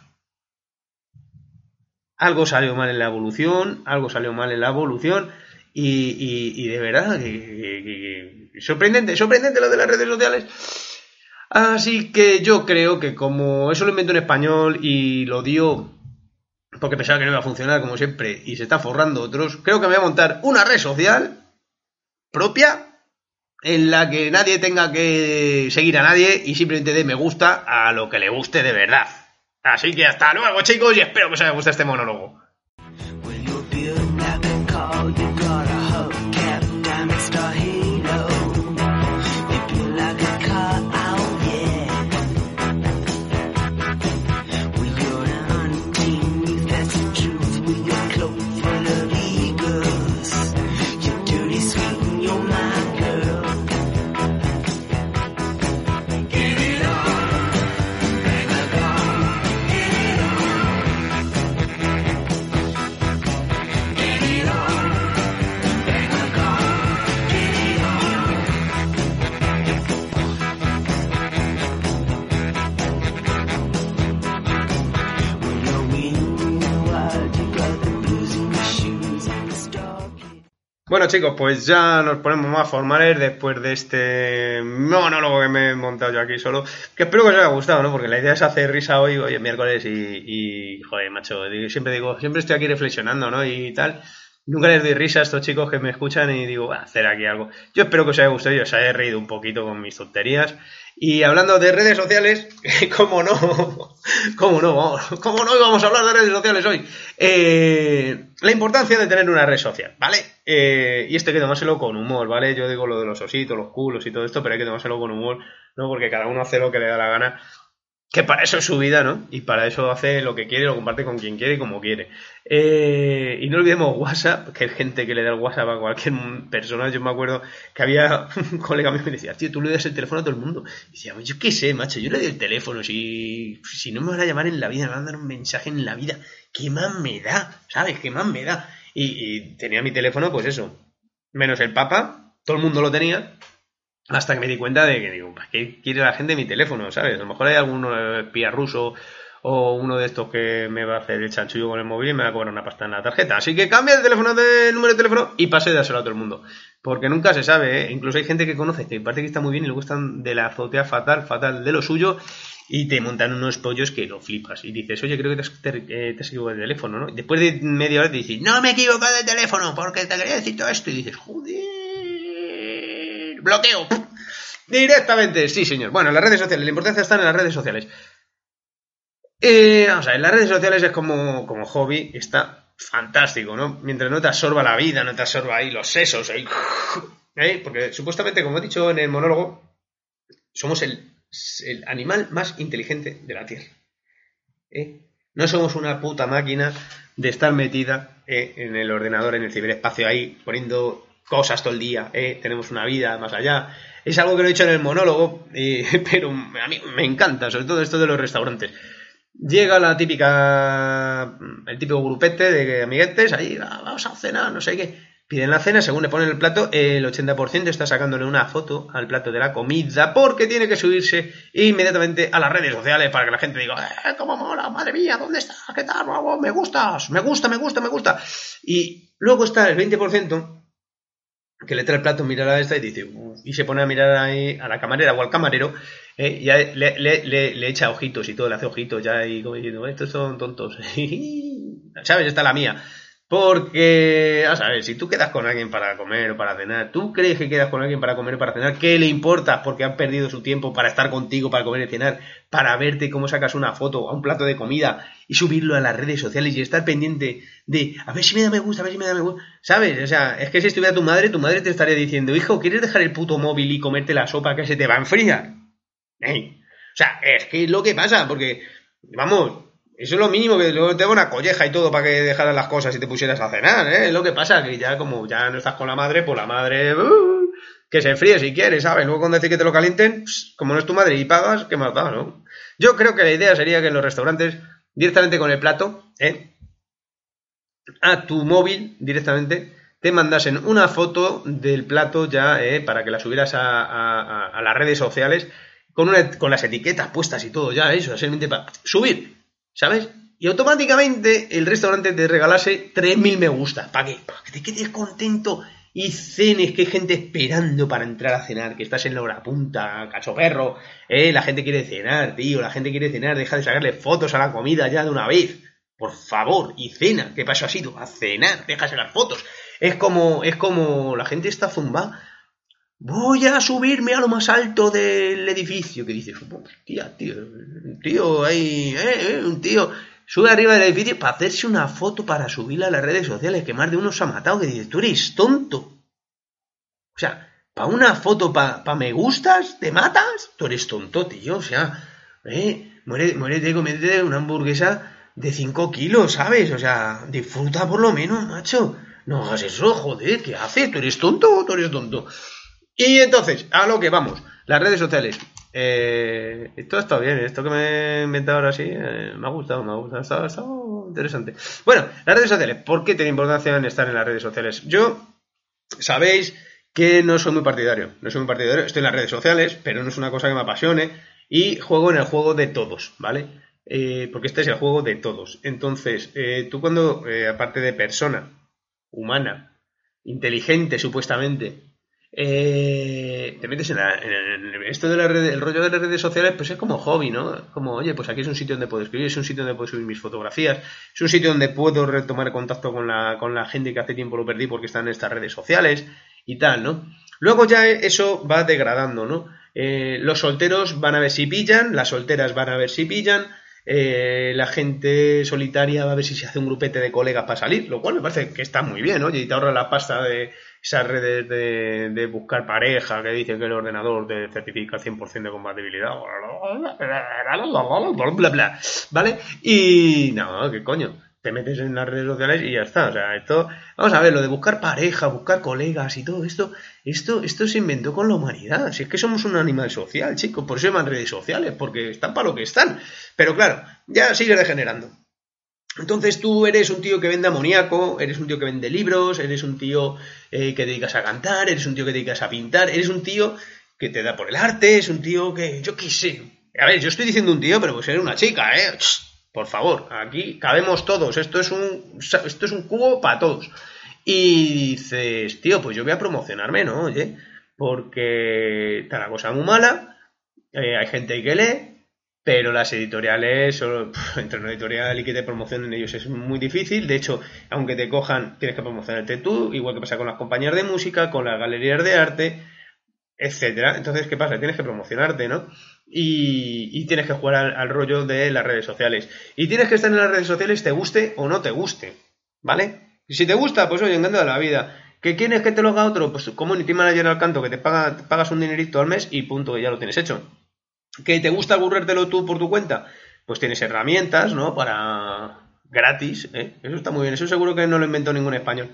Algo salió mal en la evolución, algo salió mal en la evolución, y, y, y de verdad, que, que, que, sorprendente, sorprendente lo de las redes sociales. Así que yo creo que como eso lo inventó en español y lo dio porque pensaba que no iba a funcionar como siempre y se está forrando otros, creo que me voy a montar una red social propia en la que nadie tenga que seguir a nadie y simplemente dé me gusta a lo que le guste de verdad. Así que hasta luego, chicos, y espero que os haya gustado este monólogo. Bueno, chicos, pues ya nos ponemos más formales después de este monólogo que me he montado yo aquí solo. Que espero que os haya gustado, ¿no? Porque la idea es hacer risa hoy, hoy es miércoles y, y joder, macho, siempre digo, siempre estoy aquí reflexionando, ¿no? Y tal. Nunca les doy risa a estos chicos que me escuchan y digo, va a hacer aquí algo. Yo espero que os haya gustado y os haya reído un poquito con mis tonterías. Y hablando de redes sociales, ¿cómo no? ¿Cómo no? ¿Cómo no íbamos a hablar de redes sociales hoy? Eh, la importancia de tener una red social, ¿vale? Eh, y esto hay que tomárselo con humor, ¿vale? Yo digo lo de los ositos, los culos y todo esto, pero hay que tomárselo con humor, ¿no? Porque cada uno hace lo que le da la gana. Que para eso es su vida, ¿no? Y para eso hace lo que quiere, lo comparte con quien quiere y como quiere. Eh, y no olvidemos WhatsApp, que hay gente que le da el WhatsApp a cualquier persona. Yo me acuerdo que había un colega mío que me decía, tío, tú le das el teléfono a todo el mundo. Y decía, yo qué sé, macho, yo le doy el teléfono. Si, si no me van a llamar en la vida, me van a dar un mensaje en la vida. ¿Qué más me da? ¿Sabes? ¿Qué más me da? Y, y tenía mi teléfono, pues eso. Menos el Papa, todo el mundo lo tenía. Hasta que me di cuenta de que, digo, ¿para qué quiere la gente mi teléfono? ¿Sabes? A lo mejor hay algún espía ruso o uno de estos que me va a hacer el chanchullo con el móvil y me va a cobrar una pasta en la tarjeta. Así que cambia el teléfono de número de teléfono y pase de dárselo a todo el mundo. Porque nunca se sabe, ¿eh? Incluso hay gente que conoce, que parece que está muy bien y luego están de la azotea fatal, fatal de lo suyo y te montan unos pollos que lo flipas. Y dices, oye, creo que te has, te, eh, te has equivocado de teléfono, ¿no? Y después de media hora te dices, no me he equivocado de teléfono porque te quería decir todo esto. Y dices, joder, bloqueo. Directamente, sí señor. Bueno, las redes sociales, la importancia está en las redes sociales. Eh, vamos a ver, las redes sociales es como, como hobby, está fantástico, ¿no? Mientras no te absorba la vida, no te absorba ahí los sesos, ahí, ¿eh? Porque supuestamente, como he dicho en el monólogo, somos el, el animal más inteligente de la Tierra. ¿Eh? No somos una puta máquina de estar metida eh, en el ordenador, en el ciberespacio ahí, poniendo cosas todo el día, ¿eh? Tenemos una vida más allá. Es algo que lo he dicho en el monólogo, eh, pero a mí me encanta, sobre todo esto de los restaurantes. Llega la típica, el típico grupete de amiguetes, ahí vamos a cenar, no sé qué. Piden la cena, según le ponen el plato, el ochenta por ciento está sacándole una foto al plato de la comida porque tiene que subirse inmediatamente a las redes sociales para que la gente diga, ¡eh, cómo mola, madre mía, ¿dónde está? ¿Qué tal? Me gustas, me gusta, me gusta, me gusta. Y luego está el veinte por ciento que le trae el plato, mira la esta y dice, uff, y se pone a mirar ahí a la camarera o al camarero, eh, y ya le, le, le, le echa ojitos y todo, le hace ojitos ya y como diciendo, estos son tontos. ¿Sabes? Esta es la mía. Porque, a ver, si tú quedas con alguien para comer o para cenar, ¿tú crees que quedas con alguien para comer o para cenar? ¿Qué le importa? Porque han perdido su tiempo para estar contigo, para comer y cenar, para verte cómo sacas una foto a un plato de comida y subirlo a las redes sociales y estar pendiente de, a ver si me da me gusta, a ver si me da me gusta, ¿sabes? O sea, es que si estuviera tu madre, tu madre te estaría diciendo, hijo, ¿quieres dejar el puto móvil y comerte la sopa que se te va a enfriar? ¿Eh? O sea, es que es lo que pasa, porque, vamos... Eso es lo mínimo, que luego te da una colleja y todo para que dejaras las cosas y te pusieras a cenar, ¿eh? Es lo que pasa, que ya como ya no estás con la madre, pues la madre... Uh, que se enfríe si quieres, ¿sabes? Luego cuando decir que te lo calienten, pss, como no es tu madre y pagas, ¿qué más da, no? Yo creo que la idea sería que en los restaurantes, directamente con el plato, ¿eh? A tu móvil, directamente, te mandasen una foto del plato ya, ¿eh? Para que la subieras a, a, a las redes sociales, con, una, con las etiquetas puestas y todo, ya, eso, simplemente para subir, ¿sabes? Y automáticamente el restaurante te regalase tres mil me gusta. ¿Para qué? Para que te quedes contento y cenes, que hay gente esperando para entrar a cenar, que estás en la hora punta, cacho perro, ¿eh? La gente quiere cenar, tío, la gente quiere cenar, deja de sacarle fotos a la comida ya de una vez. Por favor, y cena. ¿Qué paso ha sido? A cenar, déjase las fotos. Es como, es como la gente está zumba. Voy a subirme a lo más alto del edificio. Que dices, tía, tío, un tío ahí, eh, un tío sube arriba del edificio para hacerse una foto para subirla a las redes sociales, que más de uno se ha matado. Que dices, tú eres tonto. O sea, para una foto, para pa me gustas, ¿te matas? Tú eres tonto, tío. O sea, eh, muérete, muérete, comete una hamburguesa de cinco kilos, ¿sabes? O sea, disfruta por lo menos, macho. No hagas eso, joder, ¿qué haces? ¿Tú eres tonto o tú eres tonto? Y entonces, a lo que vamos, las redes sociales. Eh, esto está bien, esto que me he inventado ahora sí, eh, me ha gustado, me ha gustado, está, está interesante. Bueno, las redes sociales, ¿por qué tiene importancia en estar en las redes sociales? Yo, sabéis que no soy muy partidario, no soy muy partidario, estoy en las redes sociales, pero no es una cosa que me apasione y juego en el juego de todos, ¿vale? Eh, porque este es el juego de todos. Entonces, eh, tú cuando, eh, aparte de persona humana, inteligente supuestamente, eh, te metes en, la, en, en esto de la red, el rollo de las redes sociales, pues es como hobby, ¿no? Como, oye, pues aquí es un sitio donde puedo escribir, es un sitio donde puedo subir mis fotografías, es un sitio donde puedo retomar contacto con la, con la gente que hace tiempo lo perdí porque están en estas redes sociales y tal, ¿no? Luego ya eso va degradando, ¿no? Eh, los solteros van a ver si pillan, las solteras van a ver si pillan, eh, la gente solitaria va a ver si se hace un grupete de colegas para salir, lo cual me parece que está muy bien, oye, y te ahorra la pasta de esas redes de, de buscar pareja que dicen que el ordenador te certifica cien por ciento de compatibilidad, bla, bla, ¿vale? Y no, ¿qué coño? Te metes en las redes sociales y ya está, o sea, esto, vamos a ver, lo de buscar pareja, buscar colegas y todo esto, esto, esto se inventó con la humanidad, si es que somos un animal social, chicos, por eso se llaman redes sociales, porque están para lo que están, pero claro, ya sigue degenerando. Entonces tú eres un tío que vende amoníaco, eres un tío que vende libros, eres un tío eh, que te dedicas a cantar, eres un tío que te dedicas a pintar, eres un tío que te da por el arte, es un tío que, yo qué sé, a ver, yo estoy diciendo un tío, pero pues eres una chica, ¿eh? Por favor, aquí cabemos todos, esto es un, esto es un cubo para todos. Y dices, tío, pues yo voy a promocionarme, ¿no? Oye, porque está la cosa muy mala, eh, hay gente que lee, pero las editoriales, solo, pff, entre una editorial y que te promocionen ellos es muy difícil. De hecho, aunque te cojan, tienes que promocionarte tú, igual que pasa con las compañías de música, con las galerías de arte, etcétera. Entonces, ¿qué pasa? Tienes que promocionarte, ¿no? Y, y tienes que jugar al, al rollo de las redes sociales. Y tienes que estar en las redes sociales, te guste o no te guste, ¿vale? Y si te gusta, pues oye, encanta de la vida. ¿Que quieres que te lo haga otro? Pues community manager al canto, que te, paga, te pagas un dinerito al mes y punto, ya lo tienes hecho. ¿Que te gusta currártelo tú por tu cuenta? Pues tienes herramientas, ¿no? Para gratis, ¿eh? Eso está muy bien, eso seguro que no lo inventó ningún español.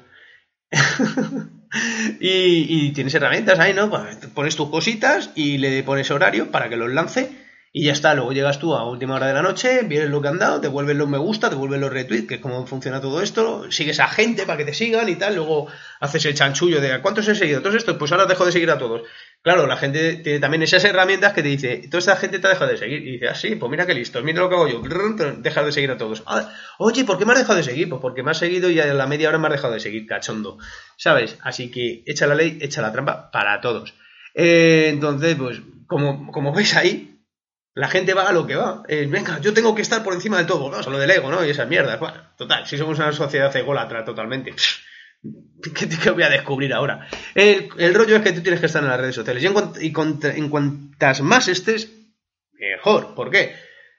y, y tienes herramientas ahí, ¿no? Pones tus cositas y le pones horario para que los lance y ya está. Luego llegas tú a última hora de la noche, vienes lo que han dado, te vuelven los me gusta, te vuelven los retweets, que es como funciona todo esto, sigues a gente para que te sigan y tal, luego haces el chanchullo de ¿a cuántos he seguido? Todos estos, pues ahora dejo de seguir a todos. Claro, la gente tiene también esas herramientas que te dice, toda esta gente te ha dejado de seguir. Y dice, ah, sí, pues mira qué listo, mira lo que hago yo, dejar de seguir a todos. Ah, oye, ¿por qué me has dejado de seguir? Pues porque me has seguido y a la media hora me has dejado de seguir, cachondo. ¿Sabes? Así que echa la ley, echa la trampa para todos. Eh, entonces, pues, como, como veis ahí, la gente va a lo que va. Eh, venga, yo tengo que estar por encima de todo. Vamos a lo del ego, ¿no? Y esas mierdas. Bueno, total, si somos una sociedad ególatra totalmente. ¿Qué, ¿Qué voy a descubrir ahora? El, el rollo es que tú tienes que estar en las redes sociales. Y, en, cuant, y contra, en cuantas más estés, mejor. ¿Por qué?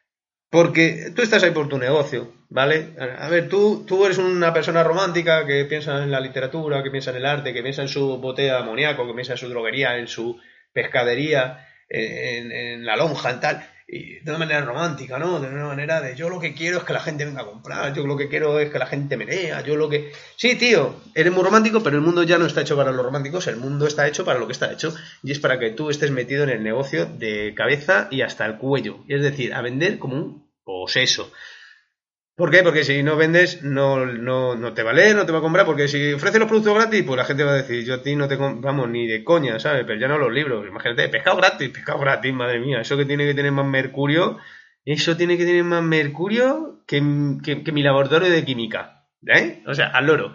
Porque tú estás ahí por tu negocio, ¿vale? A ver, tú, tú eres una persona romántica que piensa en la literatura, que piensa en el arte, que piensa en su botella de amoníaco, que piensa en su droguería, en su pescadería, en, en la lonja, en tal. Y de una manera romántica, ¿no? De una manera de yo lo que quiero es que la gente venga a comprar, yo lo que quiero es que la gente me lea, yo lo que... Sí, tío, eres muy romántico, pero el mundo ya no está hecho para los románticos, el mundo está hecho para lo que está hecho, y es para que tú estés metido en el negocio de cabeza y hasta el cuello, es decir, a vender como un poseso. ¿Por qué? Porque si no vendes, no, no, no te va a leer, no te va a comprar, porque si ofreces los productos gratis, pues la gente va a decir, yo a ti no te compramos ni de coña, ¿sabes? Pero ya no los libros, imagínate, pescado gratis, pescado gratis, madre mía, eso que tiene que tener más mercurio, eso tiene que tener más mercurio que, que, que mi laboratorio de química, ¿eh? O sea, al loro.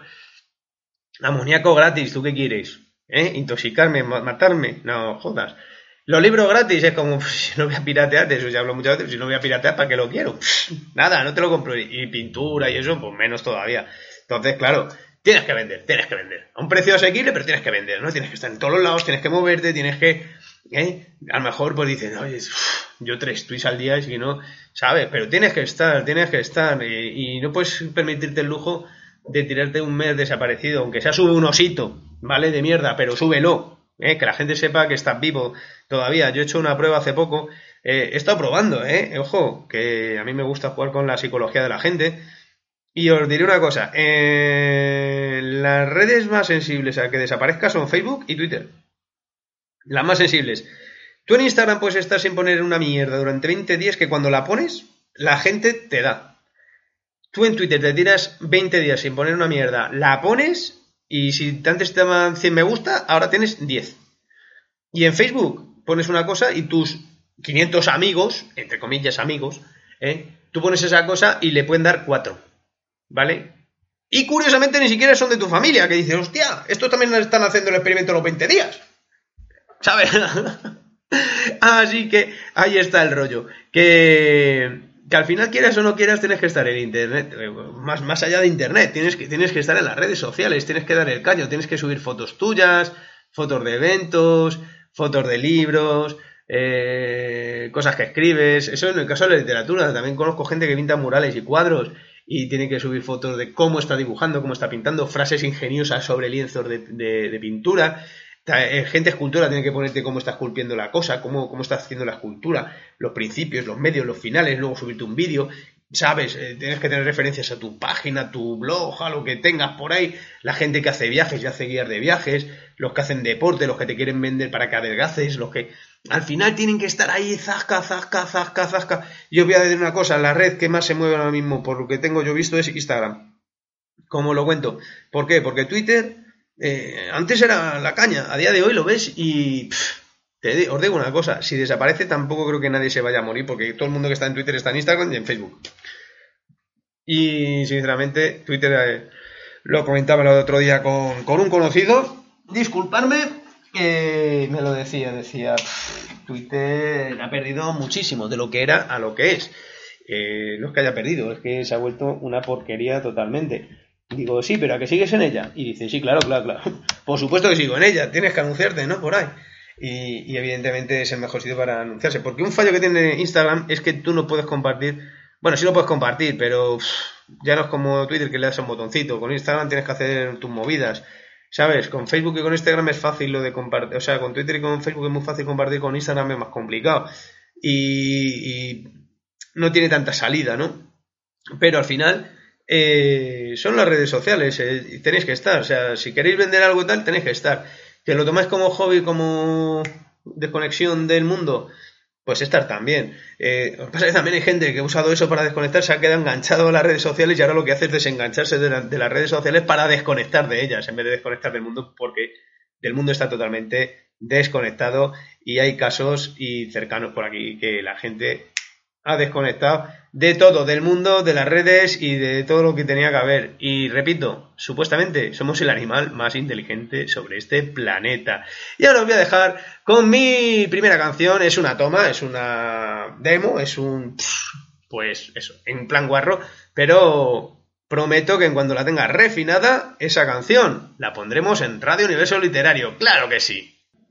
Amoníaco gratis, ¿tú qué quieres? ¿Eh? Intoxicarme, matarme, no jodas. Los libros gratis es como, si no voy a piratear, de eso ya hablo muchas veces, si no voy a piratear, ¿para qué lo quiero? Nada, no te lo compro. Y pintura y eso, pues menos todavía. Entonces, claro, tienes que vender, tienes que vender. A un precio asequible, pero tienes que vender, ¿no? Tienes que estar en todos los lados, tienes que moverte, tienes que... ¿eh? A lo mejor pues dicen, oye, yo tres tweets al día y si no, ¿sabes? Pero tienes que estar, tienes que estar. Y, y no puedes permitirte el lujo de tirarte un mes desaparecido, aunque sea sube un osito, ¿vale? De mierda, pero súbelo. Eh, que la gente sepa que estás vivo todavía. Yo he hecho una prueba hace poco, eh, he estado probando, eh, ojo, que a mí me gusta jugar con la psicología de la gente. Y os diré una cosa, eh, las redes más sensibles a que desaparezca son Facebook y Twitter. Las más sensibles. Tú en Instagram puedes estar sin poner una mierda durante veinte días que cuando la pones, la gente te da. Tú en Twitter te tiras veinte días sin poner una mierda, la pones... Y si antes te daban cien me gusta, ahora tienes diez. Y en Facebook pones una cosa y tus quinientos amigos, entre comillas amigos, ¿eh? Tú pones esa cosa y le pueden dar cuatro. ¿Vale? Y curiosamente ni siquiera son de tu familia, que dices, hostia, estos también están haciendo el experimento los veinte días. ¿Sabes? Así que ahí está el rollo. Que, que al final, quieras o no quieras, tienes que estar en internet. Más, más allá de internet, tienes que, tienes que estar en las redes sociales, tienes que dar el caño, tienes que subir fotos tuyas, fotos de eventos, fotos de libros, eh, cosas que escribes. Eso en el caso de la literatura. También conozco gente que pinta murales y cuadros y tiene que subir fotos de cómo está dibujando, cómo está pintando, frases ingeniosas sobre lienzos de, de, de pintura. Gente escultora tiene que ponerte cómo está esculpiendo la cosa, cómo, cómo está haciendo la escultura, los principios, los medios, los finales, luego subirte un vídeo, ¿sabes? Eh, tienes que tener referencias a tu página, a tu blog, a lo que tengas por ahí. La gente que hace viajes y hace guías de viajes, los que hacen deporte, los que te quieren vender para que adelgaces, los que al final tienen que estar ahí, zasca, zasca, zasca, zasca. Yo voy a decir una cosa, la red que más se mueve ahora mismo, por lo que tengo yo visto, es Instagram. ¿Cómo lo cuento? ¿Por qué? Porque Twitter... Eh, antes era la caña, a día de hoy lo ves y pff, te, os digo una cosa, si desaparece tampoco creo que nadie se vaya a morir, porque todo el mundo que está en Twitter está en Instagram y en Facebook. Y sinceramente Twitter, eh, lo comentaba el otro día con, con un conocido, disculparme, que me lo decía, decía pff, Twitter ha perdido muchísimo de lo que era a lo que es. Eh, no es que haya perdido, es que se ha vuelto una porquería totalmente. Digo, sí, pero ¿a que sigues en ella? Y dice, sí, claro, claro, claro. Por supuesto que sigo en ella, tienes que anunciarte, ¿no? Por ahí. Y, y evidentemente es el mejor sitio para anunciarse. Porque un fallo que tiene Instagram es que tú no puedes compartir. Bueno, sí lo puedes compartir, pero uff, ya no es como Twitter que le das a un botoncito. Con Instagram tienes que hacer tus movidas. ¿Sabes? Con Facebook y con Instagram es fácil lo de compartir. O sea, con Twitter y con Facebook es muy fácil compartir, con Instagram es más complicado. Y, y no tiene tanta salida, ¿no? Pero al final... Eh, son las redes sociales, eh, tenéis que estar, o sea, si queréis vender algo y tal, tenéis que estar. Que lo tomáis como hobby, como desconexión del mundo, pues estar también. Eh, lo que pasa es que también hay gente que ha usado eso para desconectar, se ha quedado enganchado a las redes sociales y ahora lo que hace es desengancharse de, la, de las redes sociales para desconectar de ellas, en vez de desconectar del mundo, porque del mundo está totalmente desconectado y hay casos y cercanos por aquí que la gente... ha desconectado de todo, del mundo, de las redes y de todo lo que tenía que haber. Y repito, supuestamente somos el animal más inteligente sobre este planeta. Y ahora os voy a dejar con mi primera canción. Es una toma, es una demo, es un... pues eso, en plan guarro. Pero prometo que en cuanto la tenga refinada, esa canción la pondremos en Radio Universo Literario. ¡Claro que sí!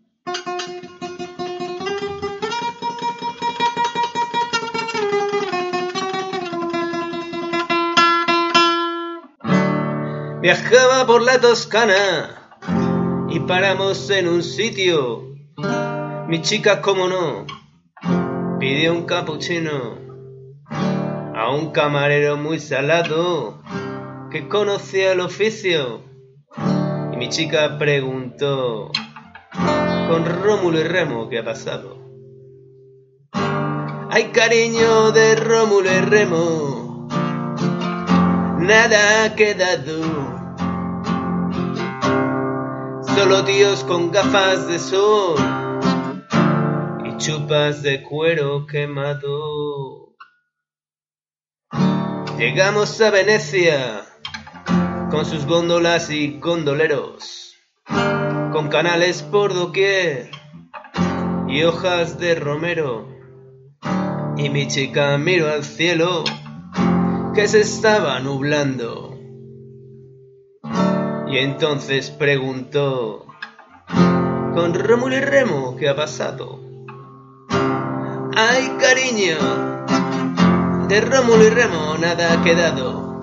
Viajaba por la Toscana y paramos en un sitio. Mi chica, como no, pidió un cappuccino a un camarero muy salado que conocía el oficio. Y mi chica preguntó, con Rómulo y Remo, ¿qué ha pasado? Ay, cariño, de Rómulo y Remo nada ha quedado. Solo tíos con gafas de sol y chupas de cuero quemado. Llegamos a Venecia con sus góndolas y gondoleros, con canales por doquier y hojas de romero. Y mi chica miró al cielo que se estaba nublando. Y entonces preguntó, con Rómulo y Remo, ¿qué ha pasado? Ay, cariño, de Rómulo y Remo nada ha quedado.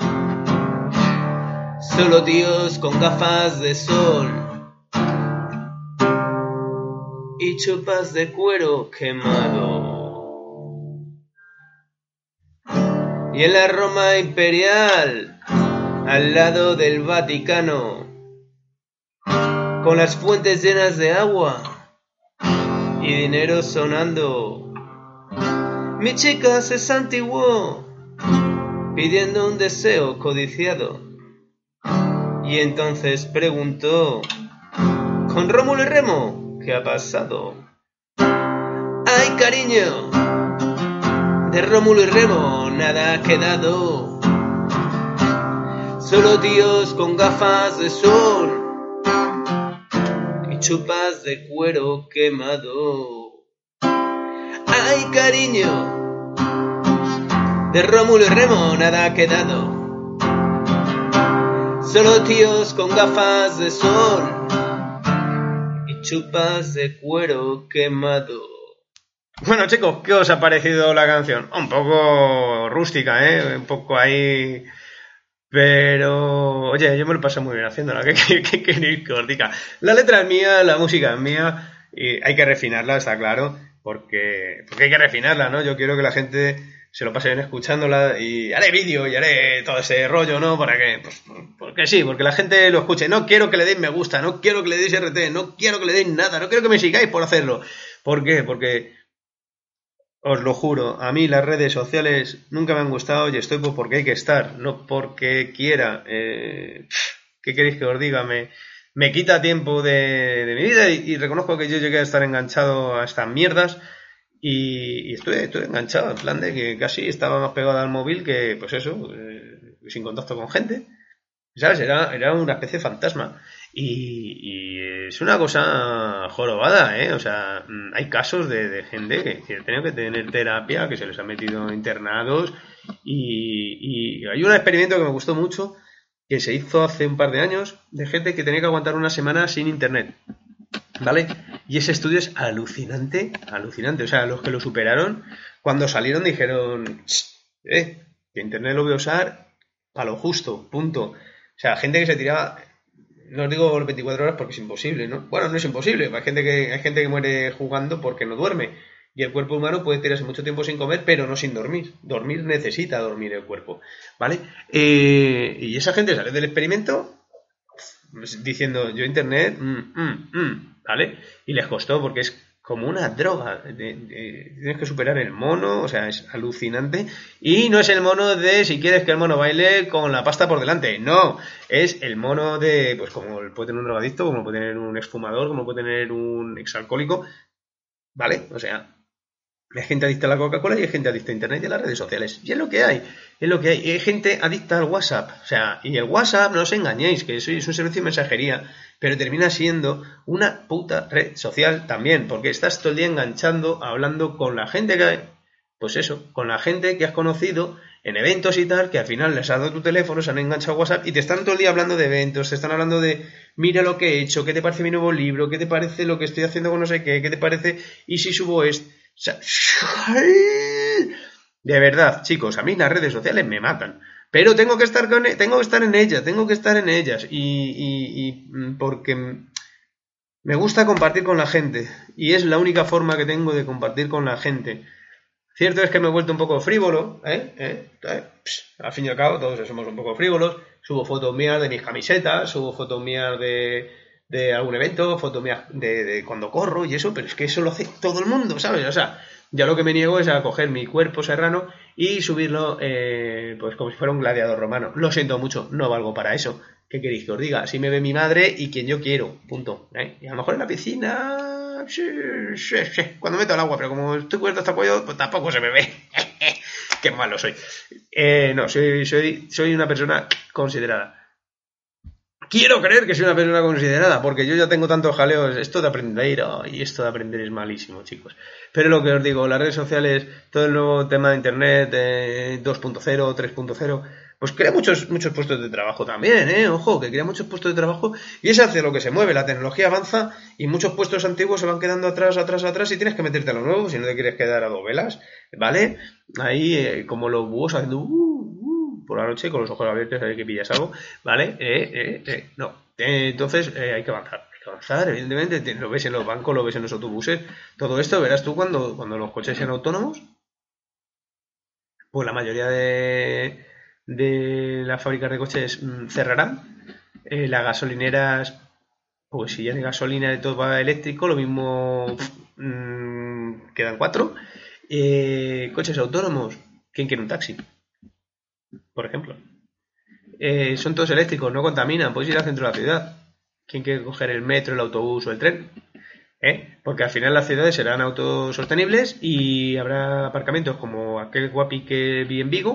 Solo tíos con gafas de sol y chupas de cuero quemado. Y en la Roma imperial, al lado del Vaticano, con las fuentes llenas de agua y dinero sonando, mi chica se santiguó pidiendo un deseo codiciado. Y entonces preguntó, con Rómulo y Remo, ¿qué ha pasado? Ay, cariño, de Rómulo y Remo nada ha quedado. Solo tíos con gafas de sol y chupas de cuero quemado. Ay, cariño, de Rómulo y Remo nada ha quedado. Solo tíos con gafas de sol y chupas de cuero quemado. Bueno, chicos, ¿qué os ha parecido la canción? Un poco rústica, ¿eh? Un poco ahí... Pero, oye, yo me lo paso muy bien haciéndola. ¿Qué, qué, qué queréis que os diga? La letra es mía, la música es mía y hay que refinarla, está claro, porque, porque hay que refinarla, ¿no? Yo quiero que la gente se lo pase bien escuchándola y haré vídeo y haré todo ese rollo, ¿no? Para que, pues, porque sí, porque la gente lo escuche. No quiero que le deis me gusta, no quiero que le deis R T, no quiero que le deis nada, no quiero que me sigáis por hacerlo. ¿Por qué? Porque... os lo juro, a mí las redes sociales nunca me han gustado y estoy pues porque hay que estar, no porque quiera. Eh, ¿Qué queréis que os diga? Me, me quita tiempo de, de mi vida y, y reconozco que yo llegué a estar enganchado a estas mierdas y, y estoy, estoy enganchado, en plan de que casi estaba más pegado al móvil que, pues eso, eh, sin contacto con gente. ¿Sabes? Era, era una especie de fantasma. Y, y es una cosa jorobada, ¿eh? O sea, hay casos de, de gente que, que ha tenido que tener terapia, que se les ha metido internados. Y, y hay un experimento que me gustó mucho, que se hizo hace un par de años, de gente que tenía que aguantar una semana sin internet. ¿Vale? Y ese estudio es alucinante, alucinante. O sea, los que lo superaron, cuando salieron dijeron, eh, que internet lo voy a usar a lo justo, punto. O sea, gente que se tiraba, no os digo veinticuatro horas porque es imposible, ¿no? Bueno, no es imposible, hay gente que, hay gente que muere jugando porque no duerme. Y el cuerpo humano puede tirarse mucho tiempo sin comer, pero no sin dormir. Dormir necesita dormir el cuerpo, ¿vale? Eh, y esa gente sale del experimento diciendo, yo internet, mm, mm, mm, ¿vale? Y les costó porque es como una droga, de, de, tienes que superar el mono, o sea, es alucinante. Y no es el mono de si quieres que el mono baile con la pasta por delante, no, es el mono de, pues como puede tener un drogadicto, como puede tener un exfumador, como puede tener un exalcohólico, ¿vale? O sea, hay gente adicta a la Coca-Cola y hay gente adicta a Internet y a las redes sociales. Y es lo que hay, es lo que hay. Y hay gente adicta al WhatsApp. O sea, y el WhatsApp, no os engañéis, que eso es un servicio de mensajería, pero termina siendo una puta red social también, porque estás todo el día enganchando, hablando con la gente que... Pues eso, con la gente que has conocido en eventos y tal, que al final les has dado tu teléfono, se han enganchado a WhatsApp y te están todo el día hablando de eventos, te están hablando de mira lo que he hecho, qué te parece mi nuevo libro, qué te parece lo que estoy haciendo con no sé qué, qué te parece y si subo esto... O sea, de verdad, chicos, a mí las redes sociales me matan. Pero tengo que estar con, tengo que estar en ellas, tengo que estar en ellas. Y, y, y porque me gusta compartir con la gente. Y es la única forma que tengo de compartir con la gente. Cierto es que me he vuelto un poco frívolo, ¿eh? ¿Eh? ¿Eh? Pss, al fin y al cabo, todos somos un poco frívolos. Subo fotos mías de mis camisetas, subo fotos mías de... de algún evento, fotos mías de, de cuando corro y eso, pero es que eso lo hace todo el mundo, ¿sabes? O sea, ya lo que me niego es a coger mi cuerpo serrano y subirlo, eh, pues como si fuera un gladiador romano. Lo siento mucho, no valgo para eso. ¿Qué queréis que os diga? Así me ve mi madre y quien yo quiero, punto. ¿Eh? Y a lo mejor en la piscina, sí, sí, sí, cuando meto al agua, pero como estoy cubierto hasta el cuello, pues tampoco se me ve. Qué malo soy. Eh, no, soy, soy, soy una persona considerada. Quiero creer que soy una persona considerada, porque yo ya tengo tantos jaleos. Esto de aprender, oh, y esto de aprender es malísimo, chicos. Pero lo que os digo, las redes sociales, todo el nuevo tema de internet, eh, dos punto cero, tres punto cero, pues crea muchos, muchos puestos de trabajo también, ¿eh? Ojo, que crea muchos puestos de trabajo y es hacia lo que se mueve. La tecnología avanza y muchos puestos antiguos se van quedando atrás, atrás, atrás y tienes que meterte a lo nuevo si no te quieres quedar a dos velas, ¿vale? Ahí, eh, como los búhos haciendo... Uh, por la noche con los ojos abiertos, hay que pillas algo, ¿vale? Eh, eh, eh, no. Eh, entonces eh, hay que avanzar. Hay que avanzar, evidentemente. Te, lo ves en los bancos, lo ves en los autobuses. Todo esto verás tú cuando, cuando los coches sean autónomos. Pues la mayoría de, de las fábricas de coches mmm, cerrarán. Eh, las gasolineras, pues si ya de gasolina de todo va eléctrico, lo mismo mmm, quedan cuatro. Eh, coches autónomos. ¿Quién quiere un taxi? Por ejemplo, eh, son todos eléctricos, no contaminan, puedes ir al centro de la ciudad. ¿Quién quiere coger el metro, el autobús o el tren? ¿Eh? Porque al final las ciudades serán autosostenibles y habrá aparcamientos como aquel guapi que vi en Vigo,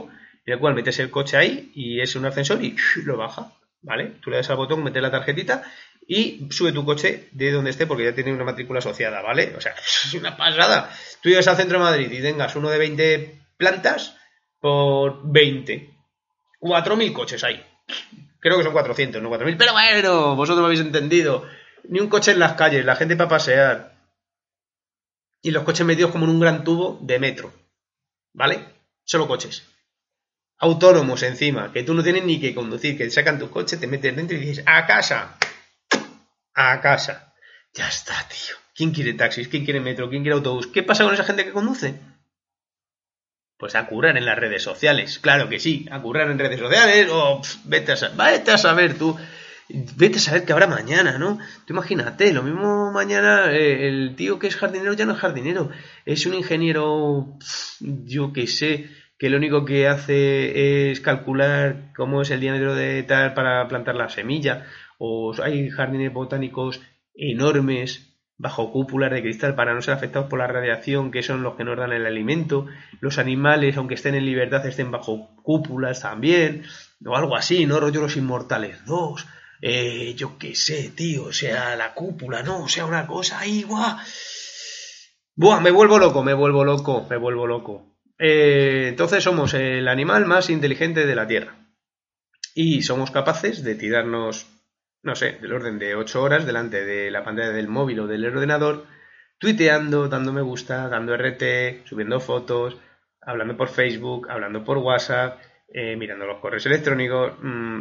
en el cual metes el coche ahí y es un ascensor y lo baja, ¿vale? Tú le das al botón, metes la tarjetita y sube tu coche de donde esté porque ya tiene una matrícula asociada, ¿vale? O sea, es una pasada. Tú llegas al centro de Madrid y tengas uno de veinte plantas por veinte. cuatro mil coches ahí. Creo que son cuatrocientos, no cuatro mil. Pero bueno, vosotros lo habéis entendido. Ni un coche en las calles, la gente para pasear. Y los coches metidos como en un gran tubo de metro. ¿Vale? Solo coches. Autónomos encima, que tú no tienes ni que conducir, que sacan tus coches, te metes dentro y dices, ¡a casa! A casa. Ya está, tío. ¿Quién quiere taxis? ¿Quién quiere metro? ¿Quién quiere autobús? ¿Qué pasa con esa gente que conduce? Pues a currar en las redes sociales. Claro que sí, a currar en redes sociales o pff, vete, a saber, vete a saber tú. Vete a saber qué habrá mañana, ¿no? Tú imagínate, lo mismo mañana eh, el tío que es jardinero ya no es jardinero. Es un ingeniero, pff, yo que sé, que lo único que hace es calcular cómo es el diámetro de tal para plantar la semilla. O hay jardines botánicos enormes bajo cúpulas de cristal para no ser afectados por la radiación, que son los que nos dan el alimento. Los animales, aunque estén en libertad, estén bajo cúpulas también, o algo así, ¿no? Rollo Los Inmortales dos, eh, yo qué sé, tío, o sea, la cúpula, ¿no? O sea, una cosa ahí, ¡guau! ¡Buah! Me vuelvo loco, me vuelvo loco, me vuelvo loco. Eh, entonces somos el animal más inteligente de la Tierra. Y somos capaces de tirarnos, no sé, del orden de ocho horas delante de la pantalla del móvil o del ordenador, tuiteando, dando me gusta, dando R T, subiendo fotos, hablando por Facebook, hablando por WhatsApp, eh, mirando los correos electrónicos mmm,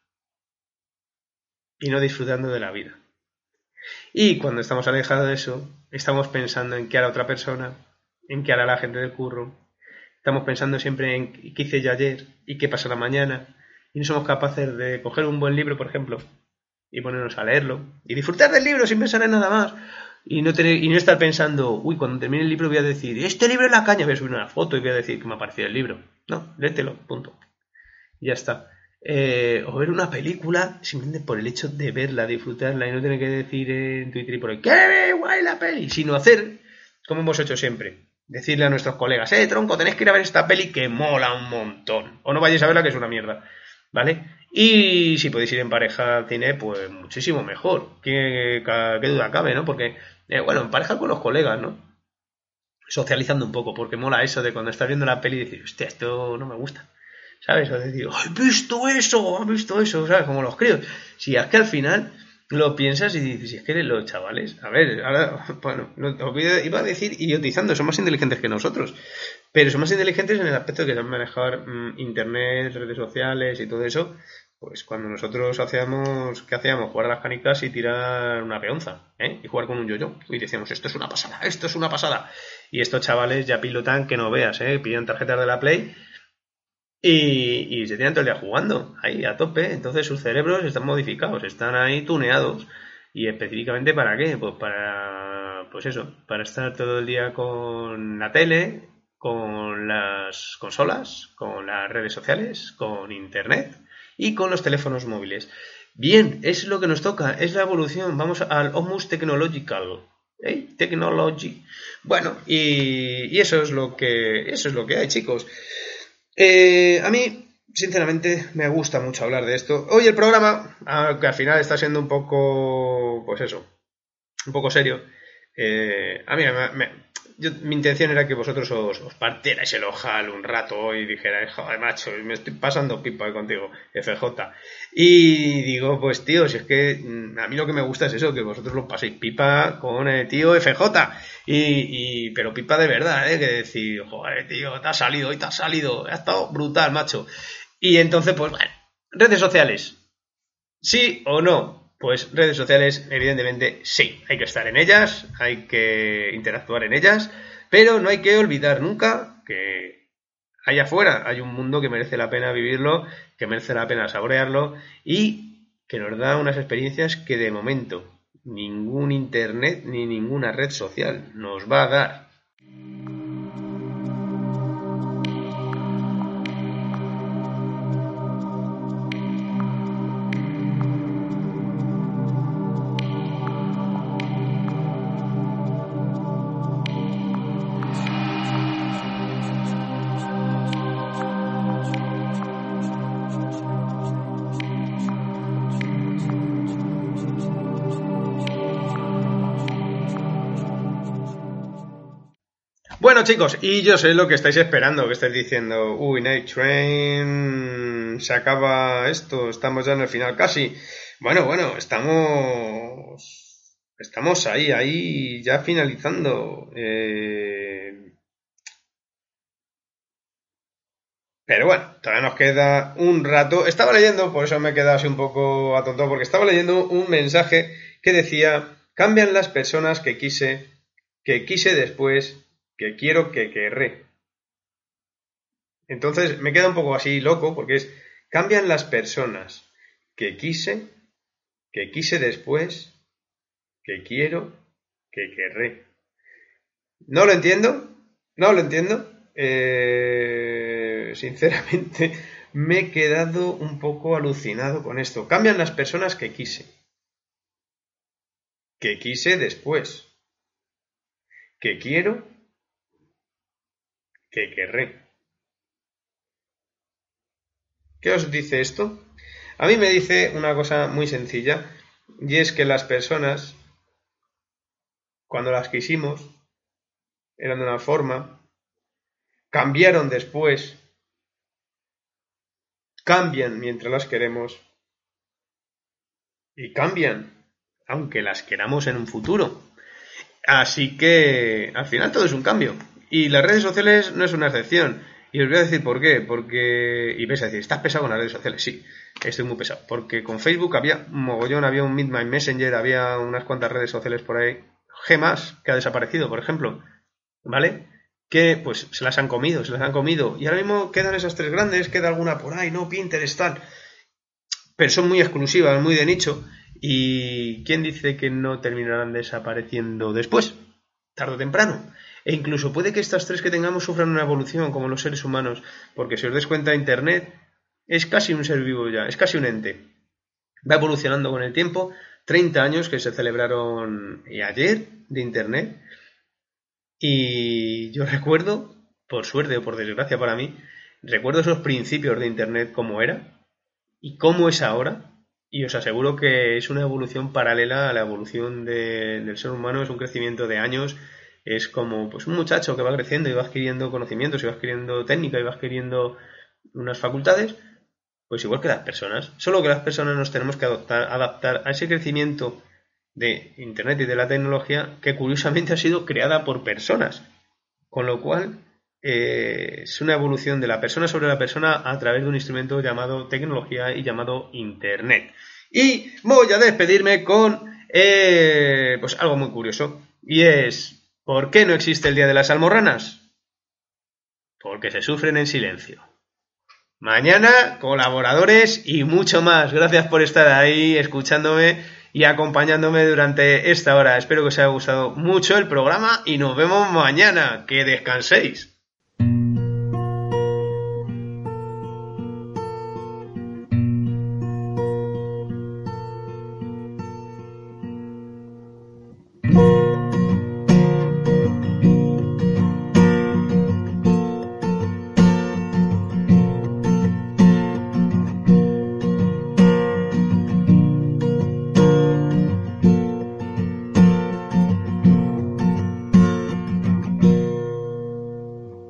y no disfrutando de la vida. Y cuando estamos alejados de eso, estamos pensando en qué hará otra persona, en qué hará la gente del curro, estamos pensando siempre en qué hice yo ayer y qué pasará mañana, y no somos capaces de coger un buen libro, por ejemplo, y ponernos a leerlo y disfrutar del libro sin pensar en nada más y no tener y no estar pensando, uy, cuando termine el libro voy a decir, este libro es la caña, voy a subir una foto y voy a decir que me ha parecido el libro. No, léetelo, punto. Y ya está. Eh, o ver una película simplemente por el hecho de verla, disfrutarla y no tener que decir en Twitter y por ahí, ¡qué guay la peli! Sino hacer como hemos hecho siempre. Decirle a nuestros colegas, eh, tronco, tenéis que ir a ver esta peli que mola un montón. O no vayáis a verla que es una mierda. ¿Vale? Y si podéis ir en pareja al cine, pues muchísimo mejor. ¿Qué, qué duda cabe, no? Porque, eh, bueno, en pareja con los colegas, ¿no? Socializando un poco, porque mola eso de cuando estás viendo la peli y decir, hostia, esto no me gusta. ¿Sabes? O decir, ¡has visto eso! ¿Has visto eso? ¿Sabes? Como los críos. Si es que al final lo piensas y dices, si es que los chavales, a ver, ahora, bueno, iba a decir idiotizando, son más inteligentes que nosotros. Pero son más inteligentes en el aspecto de que saben manejar mmm, internet, redes sociales y todo eso. Pues cuando nosotros hacíamos, ¿qué hacíamos? Jugar a las canicas y tirar una peonza, ¿eh? Y jugar con un yo-yo. Y decíamos, esto es una pasada, esto es una pasada. Y estos chavales ya pilotan que no veas, ¿eh? Pillan tarjetas de la Play y, y se tiran todo el día jugando, ahí a tope. Entonces sus cerebros están modificados, están ahí tuneados. ¿Y específicamente para qué? Pues para, pues eso, para estar todo el día con la tele, con las consolas, con las redes sociales, con internet y con los teléfonos móviles. Bien, es lo que nos toca, es la evolución. Vamos al Homus Technological, ¿eh? Technology. Bueno, y, y eso es lo que eso es lo que hay, chicos. Eh, a mí, sinceramente, me gusta mucho hablar de esto. Hoy el programa, aunque al final está siendo un poco, pues eso, un poco serio. Eh, a mí me, me Yo, mi intención era que vosotros os, os partierais el ojal un rato y dijerais, joder, macho, me estoy pasando pipa contigo, F J. Y digo, pues tío, si es que a mí lo que me gusta es eso, que vosotros lo paséis pipa con el tío F J. Y, y, pero pipa de verdad, ¿eh? Que decir, joder, tío, te ha salido, hoy te ha salido, ha estado brutal, macho. Y entonces, pues bueno, redes sociales, ¿sí o no? Pues redes sociales, evidentemente, sí. Hay que estar en ellas, hay que interactuar en ellas, pero no hay que olvidar nunca que allá afuera hay un mundo que merece la pena vivirlo, que merece la pena saborearlo y que nos da unas experiencias que de momento ningún internet ni ninguna red social nos va a dar. Bueno, chicos, y yo sé lo que estáis esperando, que estáis diciendo, uy, Night Train, se acaba esto, estamos ya en el final casi. Bueno, bueno, estamos, estamos ahí, ahí, ya finalizando. Eh... Pero bueno, todavía nos queda un rato. Estaba leyendo, por eso me he quedado así un poco atontado, porque estaba leyendo un mensaje que decía, cambian las personas que quise, que quise después, que quiero, que querré. Entonces me queda un poco así loco, porque es, cambian las personas que quise, que quise después, que quiero, que querré. No lo entiendo, no lo entiendo. Eh, sinceramente me he quedado un poco alucinado con esto. Cambian las personas que quise, que quise después, que quiero, que querré. ¿Qué os dice esto? A mí me dice una cosa muy sencilla, y es que las personas, cuando las quisimos, eran de una forma, cambiaron después, cambian mientras las queremos, y cambian, aunque las queramos en un futuro. Así que, al final todo es un cambio. Y las redes sociales no es una excepción. Y os voy a decir por qué. Porque, y vais a decir, ¿estás pesado con las redes sociales? Sí, estoy muy pesado. Porque con Facebook había un mogollón, había un Meet My Messenger, había unas cuantas redes sociales por ahí. Gemas, que ha desaparecido, por ejemplo. ¿Vale? Que pues se las han comido, se las han comido. Y ahora mismo quedan esas tres grandes, queda alguna por ahí, ¿no? Pinterest, tal. Pero son muy exclusivas, muy de nicho. ¿Y quién dice que no terminarán desapareciendo después? Tarde o temprano. E incluso puede que estas tres que tengamos sufran una evolución como los seres humanos. Porque si os dais cuenta, Internet es casi un ser vivo ya, es casi un ente. Va evolucionando con el tiempo. treinta años que se celebraron ayer de Internet. Y yo recuerdo, por suerte o por desgracia para mí, recuerdo esos principios de Internet como era y cómo es ahora. Y os aseguro que es una evolución paralela a la evolución de, del ser humano, es un crecimiento de años, es como pues un muchacho que va creciendo y va adquiriendo conocimientos, y va adquiriendo técnica y va adquiriendo unas facultades, pues igual que las personas, solo que las personas nos tenemos que adoptar, adaptar a ese crecimiento de Internet y de la tecnología que curiosamente ha sido creada por personas, con lo cual eh, es una evolución de la persona sobre la persona a través de un instrumento llamado tecnología y llamado Internet. Y voy a despedirme con eh, pues algo muy curioso, y es, ¿por qué no existe el Día de las Almorranas? Porque se sufren en silencio. Mañana, colaboradores y mucho más. Gracias por estar ahí escuchándome y acompañándome durante esta hora. Espero que os haya gustado mucho el programa y nos vemos mañana. Que descanséis.